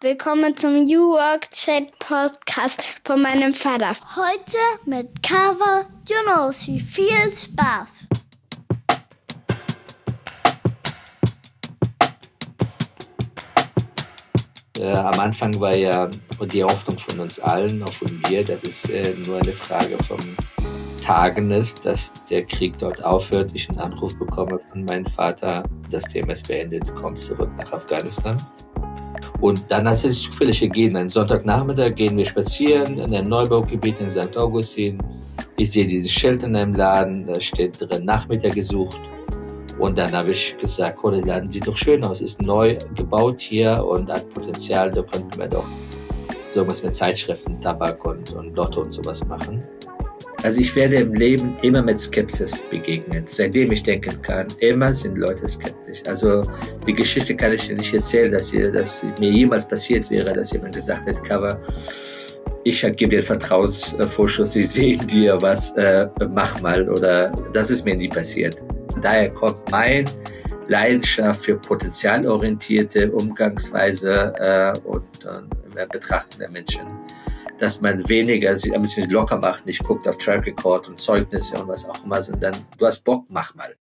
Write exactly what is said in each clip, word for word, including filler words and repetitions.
Willkommen zum New Work Chat Podcast von meinem Vater. Heute mit Kawa Junosi. Viel Spaß! Äh, am Anfang war ja die Hoffnung von uns allen, auch von mir, dass es äh, nur eine Frage von Tagen ist, dass der Krieg dort aufhört. Ich einen Anruf bekomme von meinem Vater, das Thema ist beendet, komm zurück nach Afghanistan. Und dann hat es zufällig gegeben, einen Sonntagnachmittag gehen wir spazieren in einem Neubaugebiet in Sankt Augustin. Ich sehe dieses Schild in einem Laden, da steht drin Nachmittag gesucht. Und dann habe ich gesagt, oh, der Laden sieht doch schön aus, ist neu gebaut hier und hat Potenzial, da könnten wir doch sowas mit Zeitschriften, Tabak und, und Lotto und sowas machen. Also ich werde im Leben immer mit Skepsis begegnet. Seitdem ich denken kann, immer sind Leute skeptisch. Also die Geschichte kann ich dir nicht erzählen, dass, ihr, dass mir jemals passiert wäre, dass jemand gesagt hat, Kawa, ich gebe dir Vertrauensvorschuss, ich sehe in dir was, äh, mach mal. Oder das ist mir nie passiert. Daher kommt mein Leidenschaft für potenzialorientierte Umgangsweise äh, und äh, Betrachten der Menschen. Dass man weniger sich ein bisschen locker macht, nicht guckt auf Track Record und Zeugnisse und was auch immer, sondern du hast Bock, mach mal.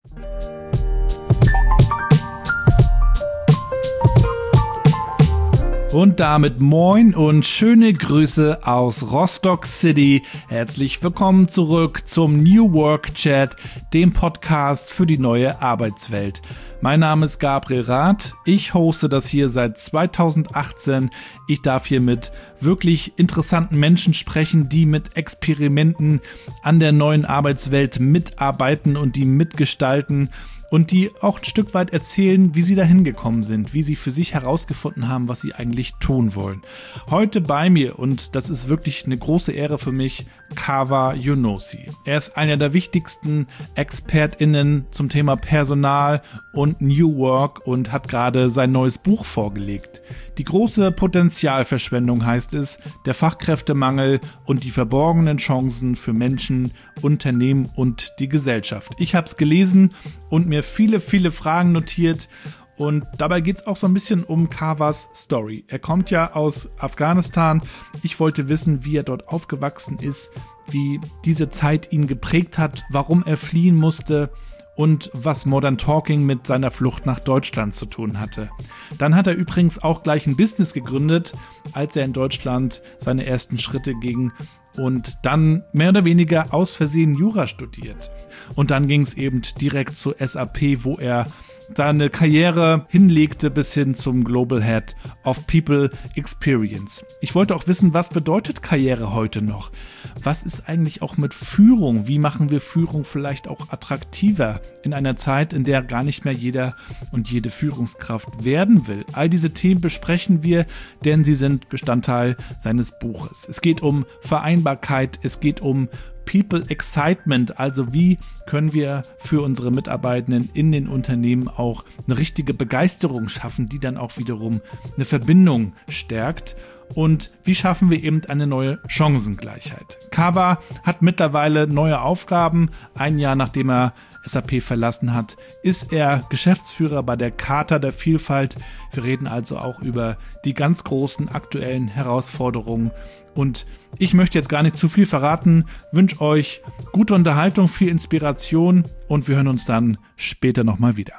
Und damit moin und schöne Grüße aus Rostock City. Herzlich willkommen zurück zum New Work Chat, dem Podcast für die neue Arbeitswelt. Mein Name ist Gabriel Rath. Ich hoste das hier seit zweitausendachtzehn. Ich darf hier mit wirklich interessanten Menschen sprechen, die mit Experimenten an der neuen Arbeitswelt mitarbeiten und die mitgestalten. Und die auch ein Stück weit erzählen, wie sie dahin gekommen sind, wie sie für sich herausgefunden haben, was sie eigentlich tun wollen. Heute bei mir, und das ist wirklich eine große Ehre für mich, Kawa Junosi. Er ist einer der wichtigsten ExpertInnen zum Thema Personal und New Work und hat gerade sein neues Buch vorgelegt. Die große Potenzialverschwendung heißt es, der Fachkräftemangel und die verborgenen Chancen für Menschen, Unternehmen und die Gesellschaft. Ich habe es gelesen und mir viele, viele Fragen notiert. Und dabei geht es auch so ein bisschen um Kawas Story. Er kommt ja aus Afghanistan. Ich wollte wissen, wie er dort aufgewachsen ist, wie diese Zeit ihn geprägt hat, warum er fliehen musste und was Modern Talking mit seiner Flucht nach Deutschland zu tun hatte. Dann hat er übrigens auch gleich ein Business gegründet, als er in Deutschland seine ersten Schritte ging und dann mehr oder weniger aus Versehen Jura studiert. Und dann ging es eben direkt zu S A P, wo er seine Karriere hinlegte bis hin zum Global Head of People Experience. Ich wollte auch wissen, was bedeutet Karriere heute noch? Was ist eigentlich auch mit Führung? Wie machen wir Führung vielleicht auch attraktiver in einer Zeit, in der gar nicht mehr jeder und jede Führungskraft werden will? All diese Themen besprechen wir, denn sie sind Bestandteil seines Buches. Es geht um Vereinbarkeit, es geht um People Excitement, also wie können wir für unsere Mitarbeitenden in den Unternehmen auch eine richtige Begeisterung schaffen, die dann auch wiederum eine Verbindung stärkt. Und wie schaffen wir eben eine neue Chancengleichheit? Kawa hat mittlerweile neue Aufgaben. Ein Jahr nachdem er S A P verlassen hat, ist er Geschäftsführer bei der Charta der Vielfalt. Wir reden also auch über die ganz großen aktuellen Herausforderungen. Und ich möchte jetzt gar nicht zu viel verraten, wünsche euch gute Unterhaltung, viel Inspiration und wir hören uns dann später nochmal wieder.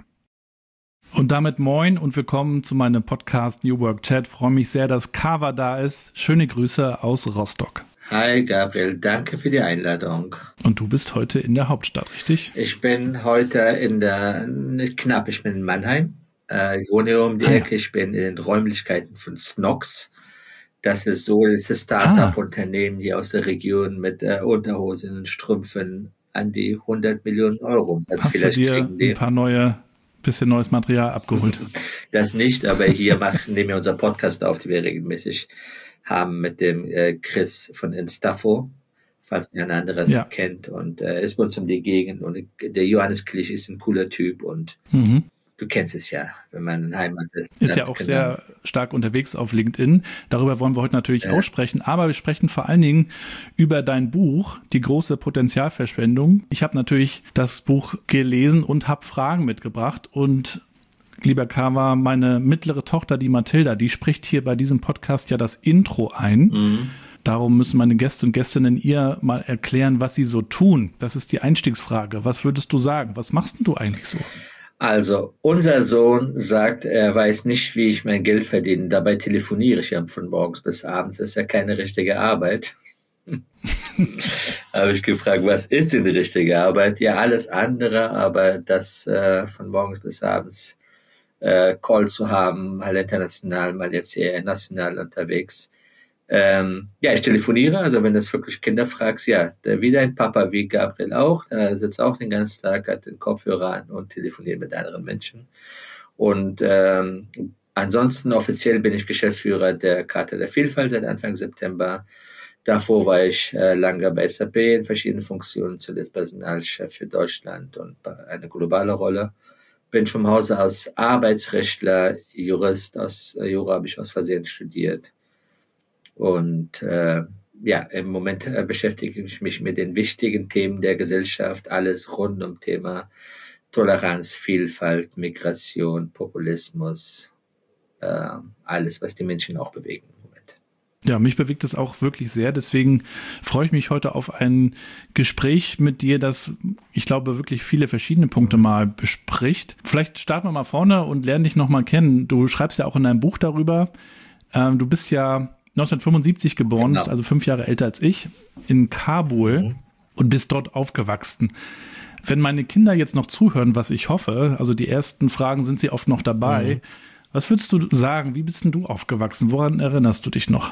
Und damit moin und willkommen zu meinem Podcast New Work Chat. Ich freue mich sehr, dass Kawa da ist. Schöne Grüße aus Rostock. Hi Gabriel, danke für die Einladung. Und du bist heute in der Hauptstadt, richtig? Ich bin heute in der, nicht knapp, ich bin in Mannheim. Äh, ich wohne hier um die ah, Ecke, ja. Ich bin in den Räumlichkeiten von Snox. Das ist so, das ist ein Start-up-Unternehmen hier aus der Region mit äh, Unterhosen und Strümpfen an die hundert Millionen Euro. Hast vielleicht du dir ein paar neue, bisschen neues Material abgeholt? Das nicht, aber hier machen, nehmen wir unseren Podcast auf, die wir regelmäßig haben mit dem äh, Chris von Instafo, falls ihr ein anderes ja. kennt, und äh, ist bei uns um die Gegend und der Johannes Klich ist ein cooler Typ und mhm. Du kennst es ja, wenn man in Heimat ist. Ist ja auch genau. sehr stark unterwegs auf LinkedIn. Darüber wollen wir heute natürlich ja. auch sprechen. Aber wir sprechen vor allen Dingen über dein Buch, Die große Potenzialverschwendung. Ich habe natürlich das Buch gelesen und habe Fragen mitgebracht. Und lieber Kawa, meine mittlere Tochter, die Mathilda, die spricht hier bei diesem Podcast ja das Intro ein. Mhm. Darum müssen meine Gäste und Gästinnen ihr mal erklären, was sie so tun. Das ist die Einstiegsfrage. Was würdest du sagen? Was machst denn du eigentlich so? Also, unser Sohn sagt, er weiß nicht, wie ich mein Geld verdiene. Dabei telefoniere ich ja von morgens bis abends. Das ist ja keine richtige Arbeit. Habe ich gefragt, was ist denn die richtige Arbeit? Ja, alles andere, aber das äh, von morgens bis abends äh, Call zu haben, mal international, mal jetzt eher national unterwegs. Ähm, ja, ich telefoniere, also wenn du wirklich Kinder fragst, ja, der, wie dein Papa, wie Gabriel auch, der sitzt auch den ganzen Tag, hat den Kopfhörer an und telefoniert mit anderen Menschen. Und ähm, ansonsten offiziell bin ich Geschäftsführer der Charta der Vielfalt seit Anfang September. Davor war ich äh, lange bei S A P in verschiedenen Funktionen, zuletzt Personalchef für Deutschland und eine globale Rolle. Bin vom Hause aus Arbeitsrechtler, Jurist, aus äh, Jura habe ich aus Versehen studiert. Und äh, ja, im Moment äh, beschäftige ich mich mit den wichtigen Themen der Gesellschaft, alles rund um Thema Toleranz, Vielfalt, Migration, Populismus, äh, alles, was die Menschen auch bewegen im Moment. Ja, mich bewegt es auch wirklich sehr. Deswegen freue ich mich heute auf ein Gespräch mit dir, das, ich glaube, wirklich viele verschiedene Punkte mal bespricht. Vielleicht starten wir mal vorne und lernen dich nochmal kennen. Du schreibst ja auch in deinem Buch darüber. Ähm, du bist ja neunzehnhundertfünfundsiebzig geboren, genau. Bist also fünf Jahre älter als ich, in Kabul mhm. und bist dort aufgewachsen. Wenn meine Kinder jetzt noch zuhören, was ich hoffe, also die ersten Fragen sind sie oft noch dabei, mhm. was würdest du sagen, wie bist denn du aufgewachsen? Woran erinnerst du dich noch?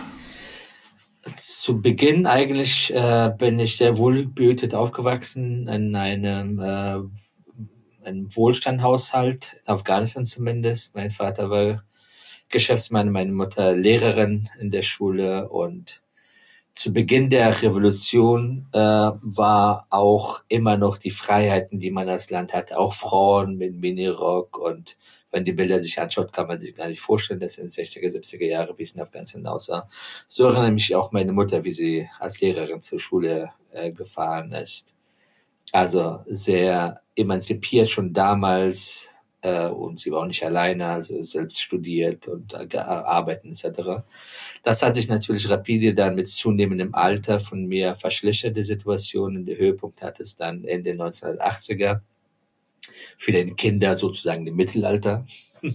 Zu Beginn eigentlich äh, bin ich sehr wohlbehütet aufgewachsen in einem, äh, einem Wohlstandhaushalt, in Afghanistan zumindest. Mein Vater war Geschäftsmann, meine Mutter Lehrerin in der Schule, und zu Beginn der Revolution äh, war auch immer noch die Freiheiten, die man als Land hatte, auch Frauen mit Minirock, und wenn die Bilder sich anschaut, kann man sich gar nicht vorstellen, das sind sechziger, siebziger Jahre, wie es in Afghanistan aussah. So erinnere mich auch meine Mutter, wie sie als Lehrerin zur Schule äh, gefahren ist. Also sehr emanzipiert schon damals. Und sie war auch nicht alleine, also selbst studiert und gearbeitet et cetera. Das hat sich natürlich rapide dann mit zunehmendem Alter von mir verschlechtert, die Situation. Und der Höhepunkt hat es dann Ende neunzehnhundertachtziger. Für den Kinder sozusagen im Mittelalter.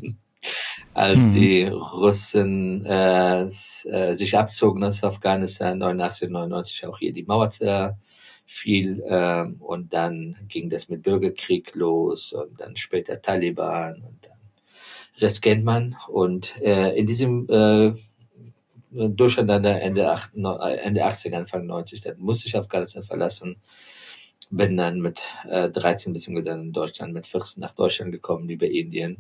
Als mhm. die Russen äh, äh, sich abzogen aus Afghanistan, neunundachtzig, neunundneunzig auch hier die Mauer äh, viel, ähm, und dann ging das mit Bürgerkrieg los und dann später Taliban und dann Rest kennt man. Und äh, in diesem äh, Durcheinander Ende, acht, Ende achtziger, Anfang neunzig, dann musste ich Afghanistan verlassen, bin dann mit äh, dreizehn beziehungsweise in Deutschland mit vierzehn nach Deutschland gekommen, über Indien,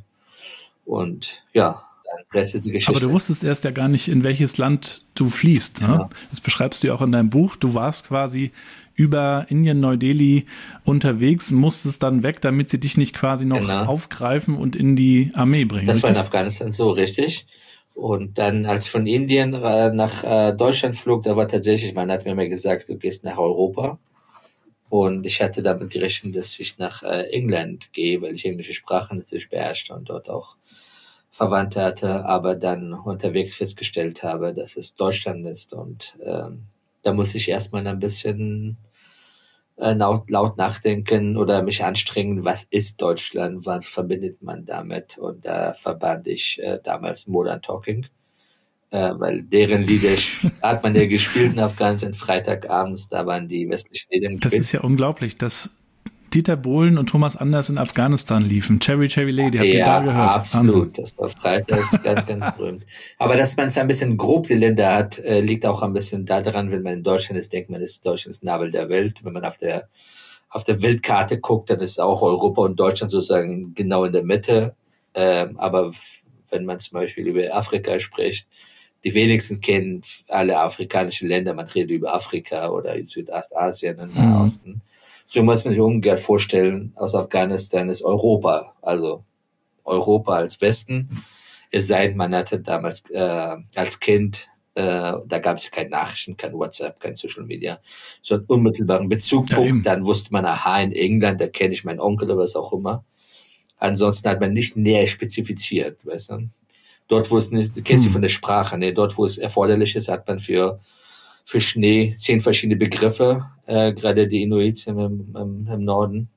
und ja, aber du wusstest erst ja gar nicht, in welches Land du fließt. Ne? Ja. Das beschreibst du ja auch in deinem Buch. Du warst quasi über Indien, Neu-Delhi unterwegs, musstest dann weg, damit sie dich nicht quasi noch genau. aufgreifen und in die Armee bringen. Das richtig? war in Afghanistan so, richtig. Und dann, als ich von Indien äh, nach äh, Deutschland flog, da war tatsächlich, man hat mir mal gesagt, du gehst nach Europa. Und ich hatte damit gerechnet, dass ich nach äh, England gehe, weil ich englische Sprache natürlich beherrschte und dort auch Verwandte hatte, aber dann unterwegs festgestellt habe, dass es Deutschland ist, und ähm, da muss ich erstmal ein bisschen äh, laut, laut nachdenken oder mich anstrengen, was ist Deutschland, was verbindet man damit, und da verband ich äh, damals Modern Talking, äh, weil deren Lieder hat man ja gespielt in Afghanistan Freitagabends, da waren die westlichen Lieder gespielt. Das ist ja unglaublich, dass Dieter Bohlen und Thomas Anders in Afghanistan liefen. Cherry Cherry Lady, habt ihr ja, da gehört? Absolut, Wahnsinn. Das war Freitag, das ist ganz, ganz berühmt. Aber dass man es ein bisschen grob die Länder hat, äh, liegt auch ein bisschen daran, wenn man in Deutschland ist, denkt man, ist Deutschland das Nabel der Welt. Wenn man auf der auf der Weltkarte guckt, dann ist auch Europa und Deutschland sozusagen genau in der Mitte. Ähm, aber wenn man zum Beispiel über Afrika spricht, die wenigsten kennen alle afrikanischen Länder. Man redet über Afrika oder Südostasien und Nahosten. Mhm. So muss man sich umgekehrt vorstellen, aus Afghanistan ist Europa, also Europa als Westen. Es sei denn, man hatte damals äh, als Kind, äh, da gab es ja keine Nachrichten, kein WhatsApp, kein Social Media, so einen unmittelbaren Bezugpunkt. Ja, dann wusste man, aha, in England, da kenne ich meinen Onkel oder was auch immer. Ansonsten hat man nicht näher spezifiziert, weißt du. Dort, wo es nicht, du kennst sie von der Sprache, ne? Dort, wo es erforderlich ist, hat man für, für Schnee zehn verschiedene Begriffe, äh, gerade die Inuits im, im, im Norden.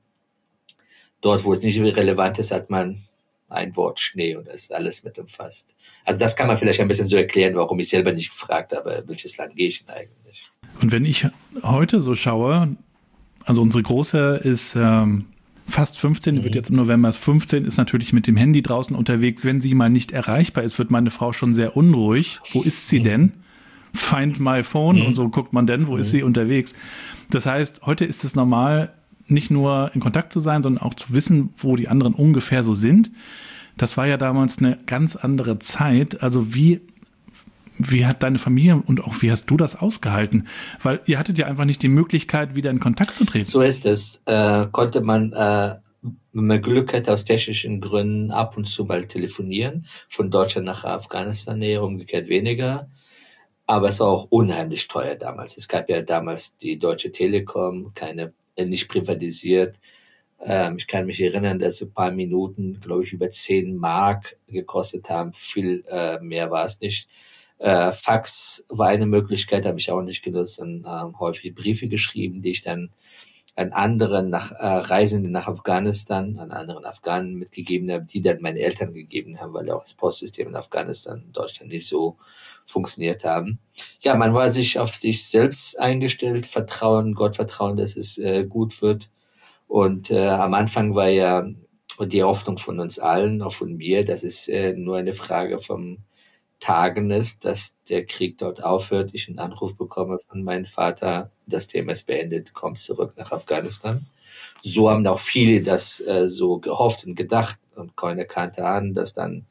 Dort, wo es nicht relevant ist, hat man ein Wort Schnee und das ist alles mit umfasst. Also das kann man vielleicht ein bisschen so erklären, warum ich selber nicht gefragt habe, welches Land gehe ich denn eigentlich. Und wenn ich heute so schaue, also unsere Große ist ähm, fast fünfzehn, die wird jetzt im November erst fünfzehn, ist natürlich mit dem Handy draußen unterwegs. Wenn sie mal nicht erreichbar ist, wird meine Frau schon sehr unruhig. Wo ist sie denn? Find my phone mhm. und so guckt man denn, wo mhm. ist sie unterwegs. Das heißt, heute ist es normal, nicht nur in Kontakt zu sein, sondern auch zu wissen, wo die anderen ungefähr so sind. Das war ja damals eine ganz andere Zeit. Also wie, wie hat deine Familie und auch wie hast du das ausgehalten? Weil ihr hattet ja einfach nicht die Möglichkeit, wieder in Kontakt zu treten. So ist es. Äh, konnte man, äh, wenn man Glück hatte, aus technischen Gründen ab und zu mal telefonieren. Von Deutschland nach Afghanistan näher, umgekehrt weniger. Aber es war auch unheimlich teuer damals. Es gab ja damals die Deutsche Telekom, keine nicht privatisiert. Ähm, ich kann mich erinnern, dass ein paar Minuten, glaube ich, über zehn Mark gekostet haben. Viel äh, mehr war es nicht. Äh, Fax war eine Möglichkeit, habe ich auch nicht genutzt. Dann äh, häufig Briefe geschrieben, die ich dann an anderen nach, äh, Reisenden nach Afghanistan, an anderen Afghanen mitgegeben habe, die dann meine Eltern gegeben haben, weil auch das Postsystem in Afghanistan in Deutschland nicht so funktioniert haben. Ja, man war sich auf sich selbst eingestellt, Vertrauen, Gott vertrauen, dass es äh, gut wird. Und äh, am Anfang war ja die Hoffnung von uns allen, auch von mir, dass es äh, nur eine Frage vom Tagen ist, dass der Krieg dort aufhört. Ich einen Anruf bekomme von meinem Vater, das Thema ist beendet, komm zurück nach Afghanistan. So haben auch viele das äh, so gehofft und gedacht und keiner kannte an, dass dann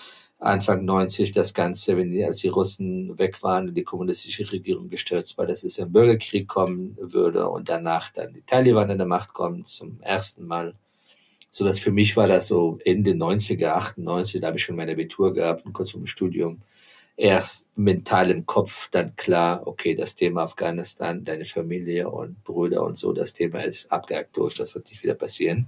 Anfang neunzig das Ganze, wenn die, als die Russen weg waren und die kommunistische Regierung gestürzt war, dass es ein Bürgerkrieg kommen würde und danach dann die Taliban an der Macht kommen zum ersten Mal. So dass für mich war das so Ende neunziger, achtundneunzig, da habe ich schon mein Abitur gehabt und kurz vor dem Studium. Erst mental im Kopf dann klar, okay, das Thema Afghanistan, deine Familie und Brüder und so, das Thema ist abgehakt durch, das wird nicht wieder passieren.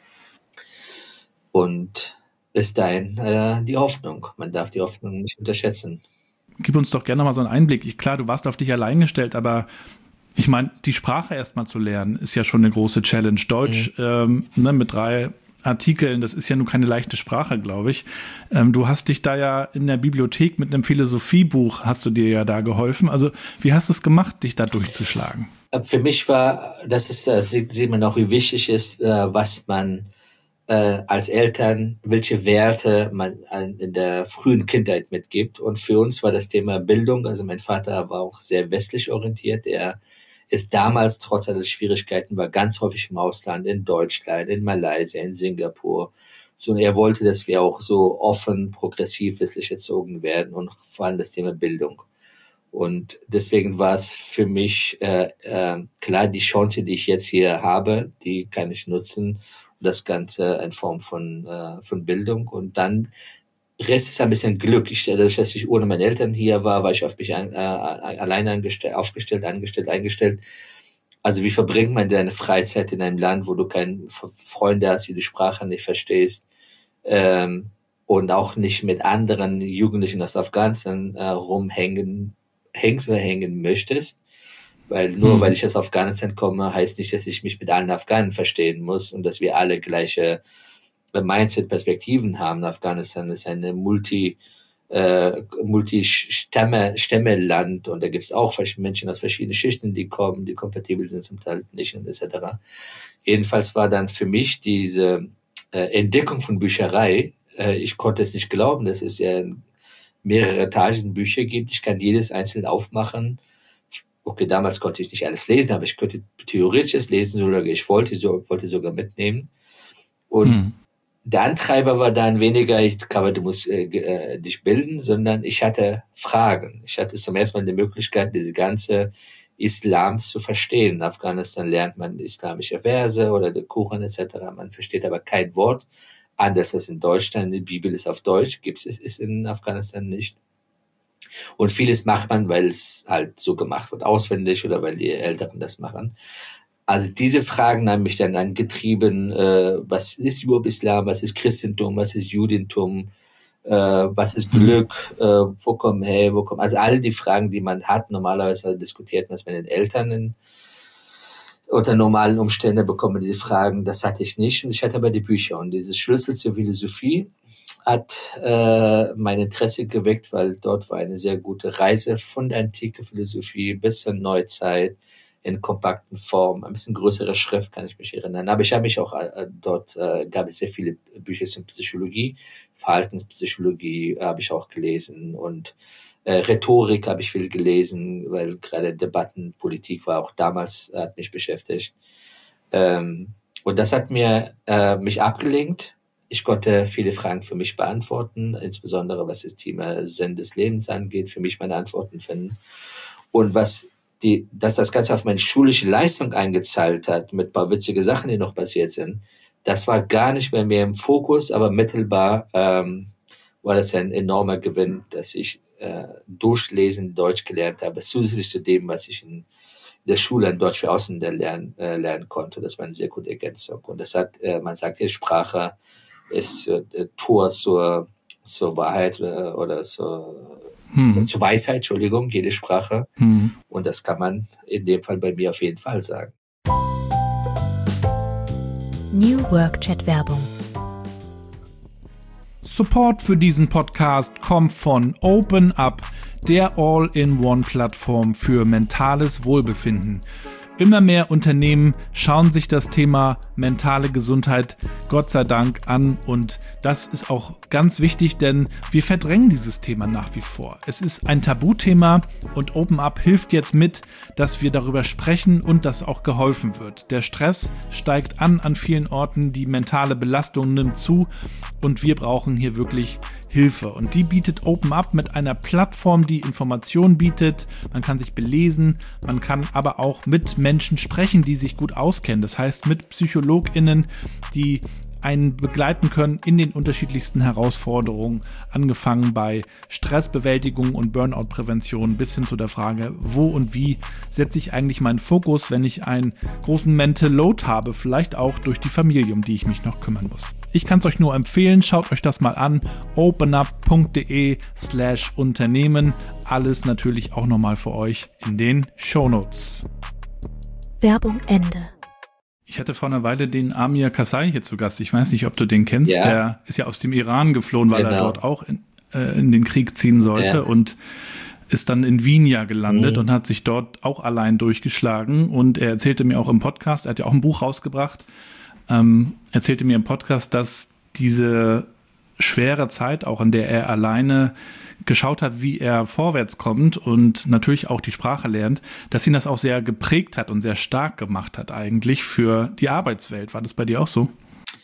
Und bis dahin äh, die Hoffnung. Man darf die Hoffnung nicht unterschätzen. Gib uns doch gerne mal so einen Einblick. Ich, klar, du warst auf dich allein gestellt, aber ich meine, die Sprache erstmal zu lernen, ist ja schon eine große Challenge. Deutsch mhm. ähm, ne, mit drei Artikeln, das ist ja nun keine leichte Sprache, glaube ich. Ähm, du hast dich da ja in der Bibliothek mit einem Philosophiebuch, hast du dir ja da geholfen. Also wie hast du es gemacht, dich da durchzuschlagen? Für mich war, das ist, äh, sieht man auch, wie wichtig ist, äh, was man äh, als Eltern, welche Werte man in der frühen Kindheit mitgibt. Und für uns war das Thema Bildung, also mein Vater war auch sehr westlich orientiert. Er ist damals, trotz aller Schwierigkeiten, war ganz häufig im Ausland, in Deutschland, in Malaysia, in Singapur. So, und er wollte, dass wir auch so offen, progressiv westlich erzogen werden und vor allem das Thema Bildung. Und deswegen war es für mich äh, äh, klar, die Chance, die ich jetzt hier habe, die kann ich nutzen. Und das Ganze in Form von, äh, von Bildung. Und dann Rest ist ein bisschen Glück. Ich, dadurch, dass ich ohne meine Eltern hier war, war ich auf mich an, äh, alleine angestellt, aufgestellt, angestellt, eingestellt. Also wie verbringt man deine Freizeit in einem Land, wo du keine Freunde hast, wie die Sprache nicht verstehst, ähm, und auch nicht mit anderen Jugendlichen aus Afghanistan äh, rumhängen, hängst oder hängen möchtest. Weil nur hm. weil ich aus Afghanistan komme, heißt nicht, dass ich mich mit allen Afghanen verstehen muss und dass wir alle gleiche Mindset-Perspektiven haben. Afghanistan ist eine Multi, äh, Multi-Stämme-Land und da gibt es auch Menschen aus verschiedenen Schichten, die kommen, die kompatibel sind, zum Teil nicht und et cetera. Jedenfalls war dann für mich diese äh, Entdeckung von Bücherei, äh, ich konnte es nicht glauben, dass es ja mehrere Etagen Bücher gibt. Ich kann jedes einzeln aufmachen. Okay, damals konnte ich nicht alles lesen, aber ich könnte theoretisches lesen, solange ich wollte, so, wollte sogar mitnehmen. Und hm. der Antreiber war dann weniger, ich glaube, du musst äh, äh, dich bilden, sondern ich hatte Fragen. Ich hatte zum ersten Mal die Möglichkeit, diese ganze Islams zu verstehen. In Afghanistan lernt man islamische Verse oder den Koran et cetera. Man versteht aber kein Wort, anders als in Deutschland. Die Bibel ist auf Deutsch, gibt es ist in Afghanistan nicht. Und vieles macht man, weil es halt so gemacht wird, auswendig oder weil die Älteren das machen. also diese Fragen haben mich dann angetrieben, äh, was ist überhaupt Islam, was ist Christentum, was ist Judentum, äh, was ist Glück, äh, wo kommen her, wo kommen, also all die Fragen, die man hat, normalerweise diskutiert man es mit den Eltern in, unter normalen Umständen bekommen diese Fragen, das hatte ich nicht und ich hatte aber die Bücher und dieses Schlüssel zur Philosophie hat äh, mein Interesse geweckt, weil dort war eine sehr gute Reise von der antike Philosophie bis zur Neuzeit in kompakten Form, ein bisschen größere Schrift, kann ich mich erinnern. Aber ich habe mich auch, äh, dort äh, gab es sehr viele Bücher zur Psychologie, Verhaltenspsychologie habe ich auch gelesen und äh, Rhetorik habe ich viel gelesen, weil gerade Debattenpolitik war auch damals, äh, hat mich beschäftigt. Ähm, und das hat mir äh, mich abgelenkt. Ich konnte viele Fragen für mich beantworten, insbesondere was das Thema Sinn des Lebens angeht, für mich meine Antworten finden. Und was die, dass das Ganze auf meine schulische Leistung eingezahlt hat, mit ein paar witzige Sachen, die noch passiert sind, das war gar nicht mehr mehr im Fokus, aber mittelbar ähm, war das ein enormer Gewinn, dass ich äh, durchlesen Deutsch gelernt habe, zusätzlich zu dem, was ich in der Schule in Deutsch für Ausländer lernen, äh, lernen konnte. Das war eine sehr gute Ergänzung. Und das hat, äh, man sagt ja, Sprache ist äh, Tor zur, zur Wahrheit äh, oder zur, hm. zur, zur Weisheit, Entschuldigung, jede Sprache. Hm. Und das kann man in dem Fall bei mir auf jeden Fall sagen. New Work Chat Werbung. Support für diesen Podcast kommt von OpenUp, der All-in-One-Plattform für mentales Wohlbefinden. Immer mehr Unternehmen schauen sich das Thema mentale Gesundheit Gott sei Dank an und das ist auch ganz wichtig, denn wir verdrängen dieses Thema nach wie vor. Es ist ein Tabuthema und OpenUp hilft jetzt mit, dass wir darüber sprechen und dass auch geholfen wird. Der Stress steigt an an vielen Orten, die mentale Belastung nimmt zu und wir brauchen hier wirklich Hilfe. Und die bietet OpenUp mit einer Plattform, die Informationen bietet. Man kann sich belesen, man kann aber auch mit Menschen sprechen, die sich gut auskennen. Das heißt mit PsychologInnen, die einen begleiten können in den unterschiedlichsten Herausforderungen, angefangen bei Stressbewältigung und Burnout-Prävention bis hin zu der Frage, wo und wie setze ich eigentlich meinen Fokus, wenn ich einen großen Mental Load habe, vielleicht auch durch die Familie, um die ich mich noch kümmern muss. Ich kann es euch nur empfehlen, schaut euch das mal an, openup.de slash Unternehmen, alles natürlich auch nochmal für euch in den Shownotes. Werbung Ende. Ich hatte vor einer Weile den Amir Karzai hier zu Gast. Ich weiß nicht, ob du den kennst. Ja. Der ist ja aus dem Iran geflohen, weil genau. er dort auch in, äh, in den Krieg ziehen sollte ja. und ist dann in Wien ja gelandet mhm. und hat sich dort auch allein durchgeschlagen. Und er erzählte mir auch im Podcast, er hat ja auch ein Buch rausgebracht, ähm, erzählte mir im Podcast, dass diese schwere Zeit, auch in der er alleine geschaut hat, wie er vorwärts kommt und natürlich auch die Sprache lernt, dass ihn das auch sehr geprägt hat und sehr stark gemacht hat eigentlich für die Arbeitswelt. War das bei dir auch so?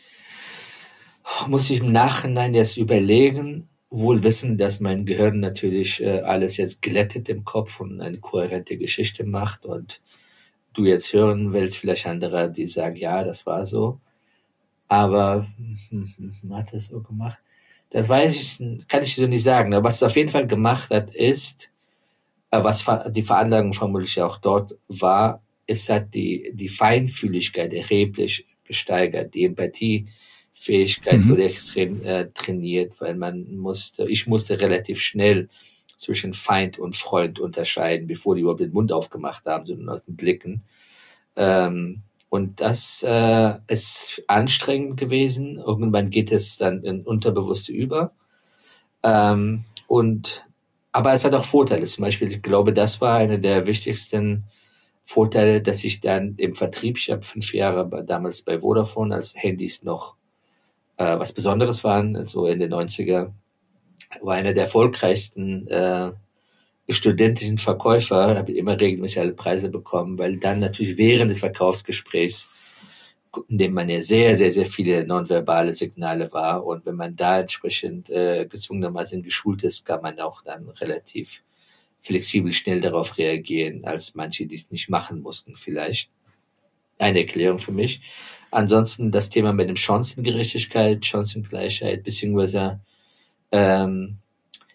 Muss ich im Nachhinein jetzt überlegen, wohl wissen, dass mein Gehirn natürlich äh, alles jetzt glättet im Kopf und eine kohärente Geschichte macht und du jetzt hören willst, vielleicht andere, die sagen, ja, das war so. Aber hm, hm, hm, hat das so gemacht? Das weiß ich, kann ich so nicht sagen. Aber was es auf jeden Fall gemacht hat, ist, was die Veranlagung vermutlich auch dort war, ist, hat die, die Feinfühligkeit erheblich gesteigert. Die Empathiefähigkeit mhm. wurde extrem äh, trainiert, weil man musste, ich musste relativ schnell zwischen Feind und Freund unterscheiden, bevor die überhaupt den Mund aufgemacht haben, sondern aus den Blicken. Ähm, Und das äh, ist anstrengend gewesen. Irgendwann geht es dann in Unterbewusste über. Ähm, und aber es hat auch Vorteile. Zum Beispiel, ich glaube, das war einer der wichtigsten Vorteile, dass ich dann im Vertrieb, ich habe fünf Jahre bei, damals bei Vodafone, als Handys noch äh, was Besonderes waren, also in den neunziger, war einer der erfolgreichsten äh, studentischen Verkäufer, habe ich immer regelmäßig alle Preise bekommen, weil dann natürlich während des Verkaufsgesprächs, in dem man ja sehr, sehr, sehr viele nonverbale Signale war und wenn man da entsprechend äh, gezwungenermaßen geschult ist, kann man auch dann relativ flexibel schnell darauf reagieren, als manche, die es nicht machen mussten vielleicht. Eine Erklärung für mich. Ansonsten das Thema mit dem Chancengerechtigkeit, Chancengleichheit, beziehungsweise ähm,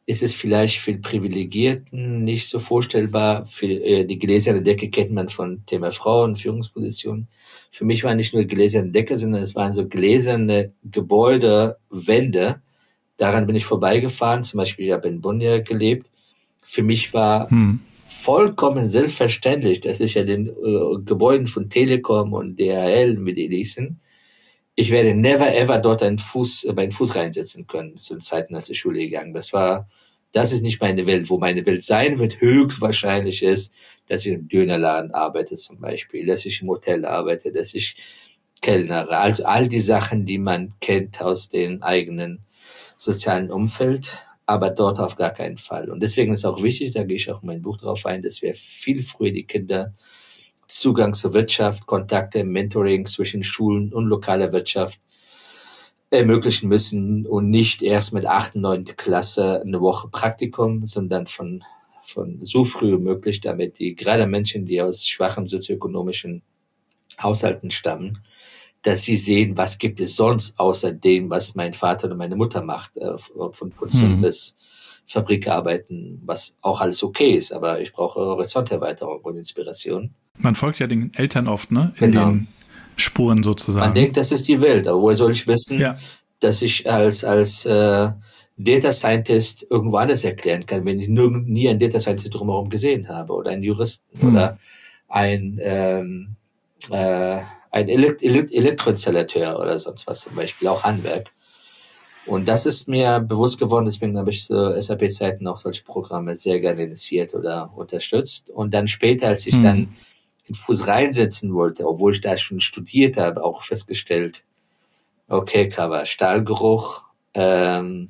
ist es vielleicht für die Privilegierten nicht so vorstellbar. Für äh, die gläserne Decke kennt man von Thema Frauen, Führungspositionen. Für mich waren nicht nur gläserne Decke, sondern es waren so gläserne Gebäude, Wände. Daran bin ich vorbeigefahren. Zum Beispiel, ich habe in Bonn ja gelebt. Für mich war hm. vollkommen selbstverständlich, dass ich ja den äh, Gebäuden von Telekom und D H L mit Elisen, ich werde never ever dort einen Fuß, meinen Fuß reinsetzen können, zu Zeiten, als ich Schule gegangen. Das war, das ist nicht meine Welt. Wo meine Welt sein wird, höchstwahrscheinlich ist, dass ich im Dönerladen arbeite zum Beispiel, dass ich im Hotel arbeite, dass ich kellnere. Also all die Sachen, die man kennt aus dem eigenen sozialen Umfeld, aber dort auf gar keinen Fall. Und deswegen ist auch wichtig, da gehe ich auch in mein Buch drauf ein, dass wir viel früher die Kinder Zugang zur Wirtschaft, Kontakte, Mentoring zwischen Schulen und lokaler Wirtschaft ermöglichen müssen und nicht erst mit acht, neunte Klasse eine Woche Praktikum, sondern von, von so früh wie möglich, damit die, gerade Menschen, die aus schwachen sozioökonomischen Haushalten stammen, dass sie sehen, was gibt es sonst außer dem, was mein Vater oder meine Mutter macht, von Putzen mhm. bis Fabrikarbeiten, was auch alles okay ist, aber ich brauche Horizonterweiterung und Inspiration. Man folgt ja den Eltern oft, ne? In genau. den Spuren sozusagen. Man denkt, das ist die Welt, aber woher soll ich wissen, ja. dass ich als als äh, Data Scientist irgendwo anders erklären kann, wenn ich nur, nie einen Data Scientist drumherum gesehen habe oder einen Juristen hm. oder ein ähm, äh, ein Elekt- Elekt- Elektroinstallateur oder sonst was, zum Beispiel auch Handwerk. Und das ist mir bewusst geworden, deswegen habe ich zu S A P-Zeiten auch solche Programme sehr gerne initiiert oder unterstützt. Und dann später, als ich hm. dann den Fuß reinsetzen wollte, obwohl ich da schon studiert habe, auch festgestellt, okay, Cover, Stahlgeruch, ähm,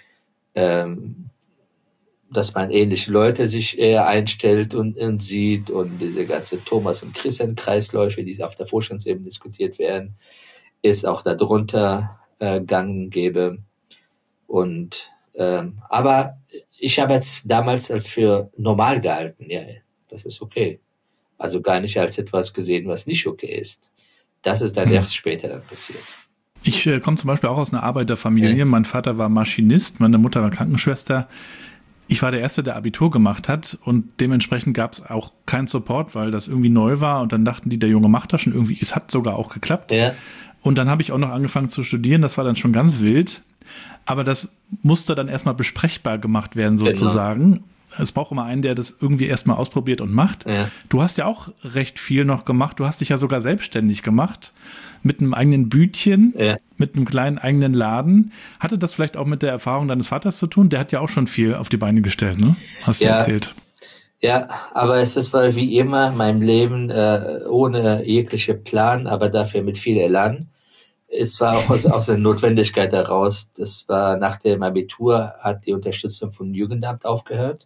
ähm, dass man ähnliche Leute sich eher einstellt und, und sieht und diese ganze Thomas- und Christian-Kreisläufe, die auf der Vorstandsebene diskutiert werden, ist auch darunter äh, gang gäbe. Und ähm, aber ich habe jetzt damals als für normal gehalten, ja, das ist okay. Also gar nicht als etwas gesehen, was nicht okay ist. Das ist dann hm. erst später dann passiert. Ich äh, komme zum Beispiel auch aus einer Arbeiterfamilie. Ja. Mein Vater war Maschinist, meine Mutter war Krankenschwester. Ich war der Erste, der Abitur gemacht hat und dementsprechend gab es auch keinen Support, weil das irgendwie neu war und dann dachten die, der Junge macht das schon irgendwie. Es hat sogar auch geklappt. Ja. Und dann habe ich auch noch angefangen zu studieren. Das war dann schon ganz wild. Aber das musste dann erstmal besprechbar gemacht werden sozusagen. Genau. Es braucht immer einen, der das irgendwie erstmal ausprobiert und macht. Ja. Du hast ja auch recht viel noch gemacht. Du hast dich ja sogar selbstständig gemacht mit einem eigenen Bütchen, ja. mit einem kleinen eigenen Laden. Hatte das vielleicht auch mit der Erfahrung deines Vaters zu tun? Der hat ja auch schon viel auf die Beine gestellt, ne? Hast du ja. erzählt. Ja, aber es ist wie immer in meinem Leben äh, ohne jegliche Plan, aber dafür mit viel Elan. Es war auch aus, aus der Notwendigkeit heraus. Das war nach dem Abitur, hat die Unterstützung vom Jugendamt aufgehört.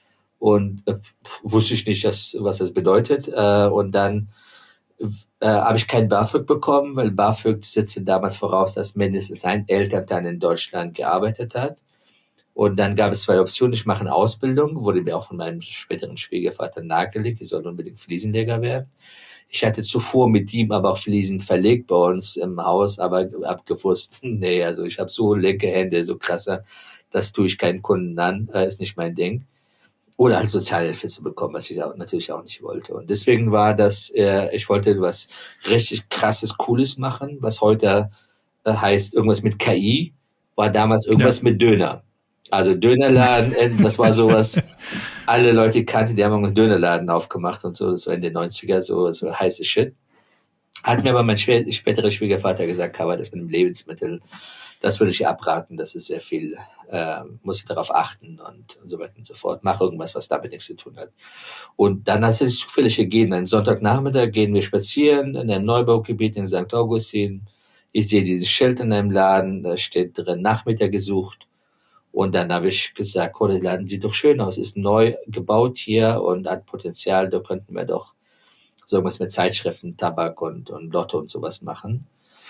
Und äh, wusste ich nicht, dass, was das bedeutet. Äh, und dann äh, habe ich kein BAföG bekommen, weil BAföG setzte damals voraus, dass mindestens ein Elternteil in Deutschland gearbeitet hat. Und dann gab es zwei Optionen. Ich mache eine Ausbildung, wurde mir auch von meinem späteren Schwiegervater nahegelegt, ich soll unbedingt Fliesenleger werden. Ich hatte zuvor mit ihm aber auch Fliesen verlegt bei uns im Haus, aber hab gewusst, nee, also ich habe so linke Hände, so krasser, das tue ich keinen Kunden an, äh, ist nicht mein Ding. Oder halt Sozialhilfe zu bekommen, was ich auch, natürlich auch nicht wollte. Und deswegen war das, äh, ich wollte was richtig krasses, Cooles machen, was heute äh, heißt irgendwas mit K I, war damals irgendwas ja. mit Döner. Also Dönerladen, das war sowas, alle Leute kannten, die haben einen Dönerladen aufgemacht und so, das war in den neunziger so, so heiße Shit. Hat mir aber mein schwer, späterer Schwiegervater gesagt, Cover, das mit dem Lebensmittel, das würde ich abraten, das ist sehr viel, äh, muss ich darauf achten und, und so weiter und so fort. Mach irgendwas, was damit nichts zu tun hat. Und dann hat es zufällig gegeben, am Sonntagnachmittag gehen wir spazieren in einem Neubaugebiet in Sankt Augustin. Ich sehe dieses Schild in einem Laden, da steht drin, Nachmittag gesucht. Und dann habe ich gesagt, oh, der Laden sieht doch schön aus, ist neu gebaut hier und hat Potenzial, da könnten wir doch so irgendwas mit Zeitschriften, Tabak und, und Lotto und sowas machen.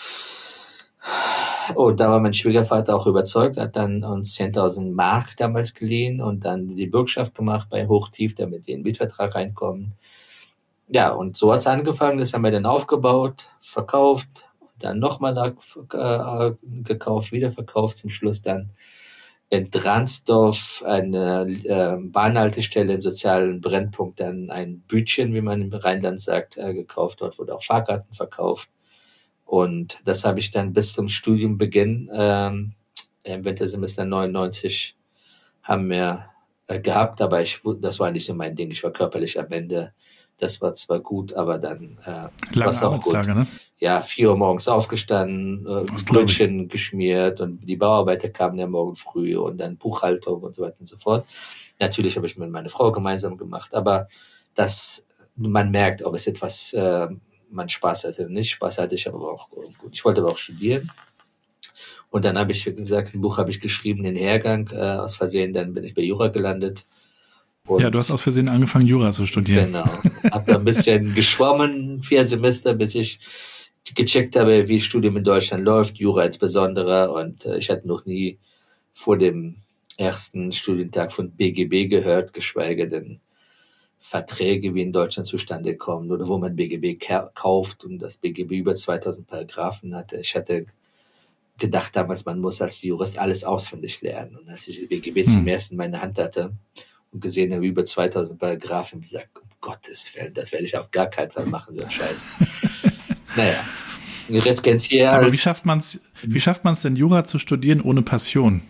Und da war mein Schwiegervater auch überzeugt, hat dann uns zehntausend Mark damals geliehen und dann die Bürgschaft gemacht bei Hochtief, damit die in den Mietvertrag reinkommen. Ja, und so hat's angefangen, das haben wir dann aufgebaut, verkauft, und dann nochmal äh, gekauft, wieder verkauft, zum Schluss dann in Dransdorf eine äh, Bahnhaltestelle im sozialen Brennpunkt dann ein Bütchen, wie man im Rheinland sagt, äh, gekauft. Dort wurde auch Fahrkarten verkauft. Und das habe ich dann bis zum Studienbeginn, ähm, im Wintersemester neunundneunzig, haben wir äh, gehabt, aber ich, das war nicht so mein Ding. Ich war körperlich am Ende. Das war zwar gut, aber dann äh, war es auch gut. Ne? Ja, vier Uhr morgens aufgestanden, äh, Brötchen geschmiert und die Bauarbeiter kamen ja morgen früh und dann Buchhaltung und so weiter und so fort. Natürlich habe ich mit meiner Frau gemeinsam gemacht, aber das, man merkt, ob es etwas, äh, man Spaß hatte oder nicht. Spaß hatte ich aber auch gut. Ich wollte aber auch studieren. Und dann habe ich, wie gesagt, ein Buch habe ich geschrieben, den Hergang, äh, aus Versehen, dann bin ich bei Jura gelandet. Und ja, du hast aus Versehen angefangen, Jura zu studieren. Genau. Hab da ein bisschen geschwommen, vier Semester, bis ich gecheckt habe, wie Studium in Deutschland läuft, Jura insbesondere. Und äh, ich hatte noch nie vor dem ersten Studientag von B G B gehört, geschweige denn Verträge, wie in Deutschland zustande kommen oder wo man B G B ka- kauft und das B G B über zweitausend Paragraphen hatte. Ich hatte gedacht damals, man muss als Jurist alles auswendig lernen. Und als ich das B G B hm. zum ersten Mal in der Hand hatte und gesehen habe, über zweitausend Paragraphen, gesagt, um Gottes Willen, das werde ich auf gar keinen Fall machen, so ein Scheiß. Naja, Res Gentiae. Aber wie schafft man es, wie schafft man es denn, Jura zu studieren ohne Passion?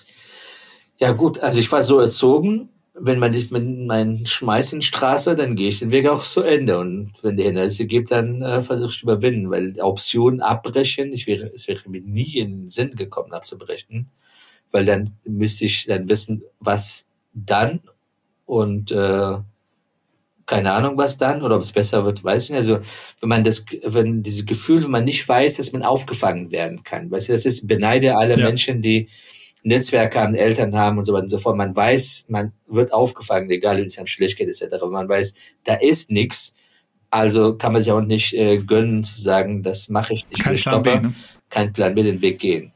Ja gut, also ich war so erzogen, wenn man nicht mit meinen schmeißt in die Straße, dann gehe ich den Weg auch zu Ende. Und wenn der Hindernisse gibt, dann äh, versuche ich zu überwinden, weil Optionen abbrechen, ich wäre, es wäre mir nie in den Sinn gekommen, abzubrechen, weil dann müsste ich dann wissen, was dann und äh, keine Ahnung, was dann oder ob es besser wird, weiß ich nicht. Also wenn man das, wenn dieses Gefühl, wenn man nicht weiß, dass man aufgefangen werden kann, weißt du, das ist, beneide alle ja. Menschen, die Netzwerke haben, Eltern haben und so weiter und so fort. Man weiß, man wird aufgefangen, egal wie es einem schlecht geht, et cetera. Man weiß, da ist nichts, also kann man sich auch nicht äh, gönnen zu sagen, das mache ich nicht. Kein Plan B, ne? Kein Plan B, den Weg gehen.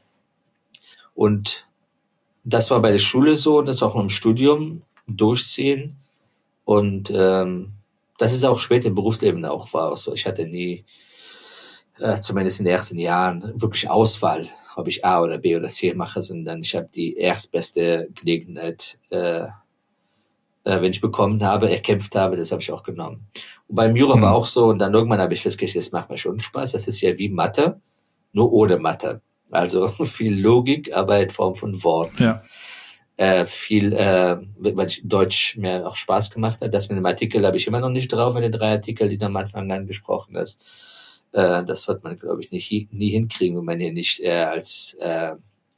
Und das war bei der Schule so und das auch im Studium durchziehen. Und ähm, das ist auch später im Berufsleben auch war auch so. Ich hatte nie, äh, zumindest in den ersten Jahren, wirklich Auswahl, ob ich A oder B oder C mache, sondern ich habe die erstbeste Gelegenheit, äh, äh, wenn ich bekommen habe, erkämpft habe, das habe ich auch genommen. Und beim Jura mhm. war auch so und dann irgendwann habe ich festgestellt, das macht mir schon Spaß. Das ist ja wie Mathe, nur ohne Mathe. Also viel Logik, aber in Form von Worten. Ja. Äh, viel, äh, weil ich Deutsch mir auch Spaß gemacht hat. Das mit dem Artikel habe ich immer noch nicht drauf, mit den drei Artikeln, die du am Anfang angesprochen hast. Äh, das wird man, glaube ich, nicht nie hinkriegen, wenn man hier nicht äh, als äh,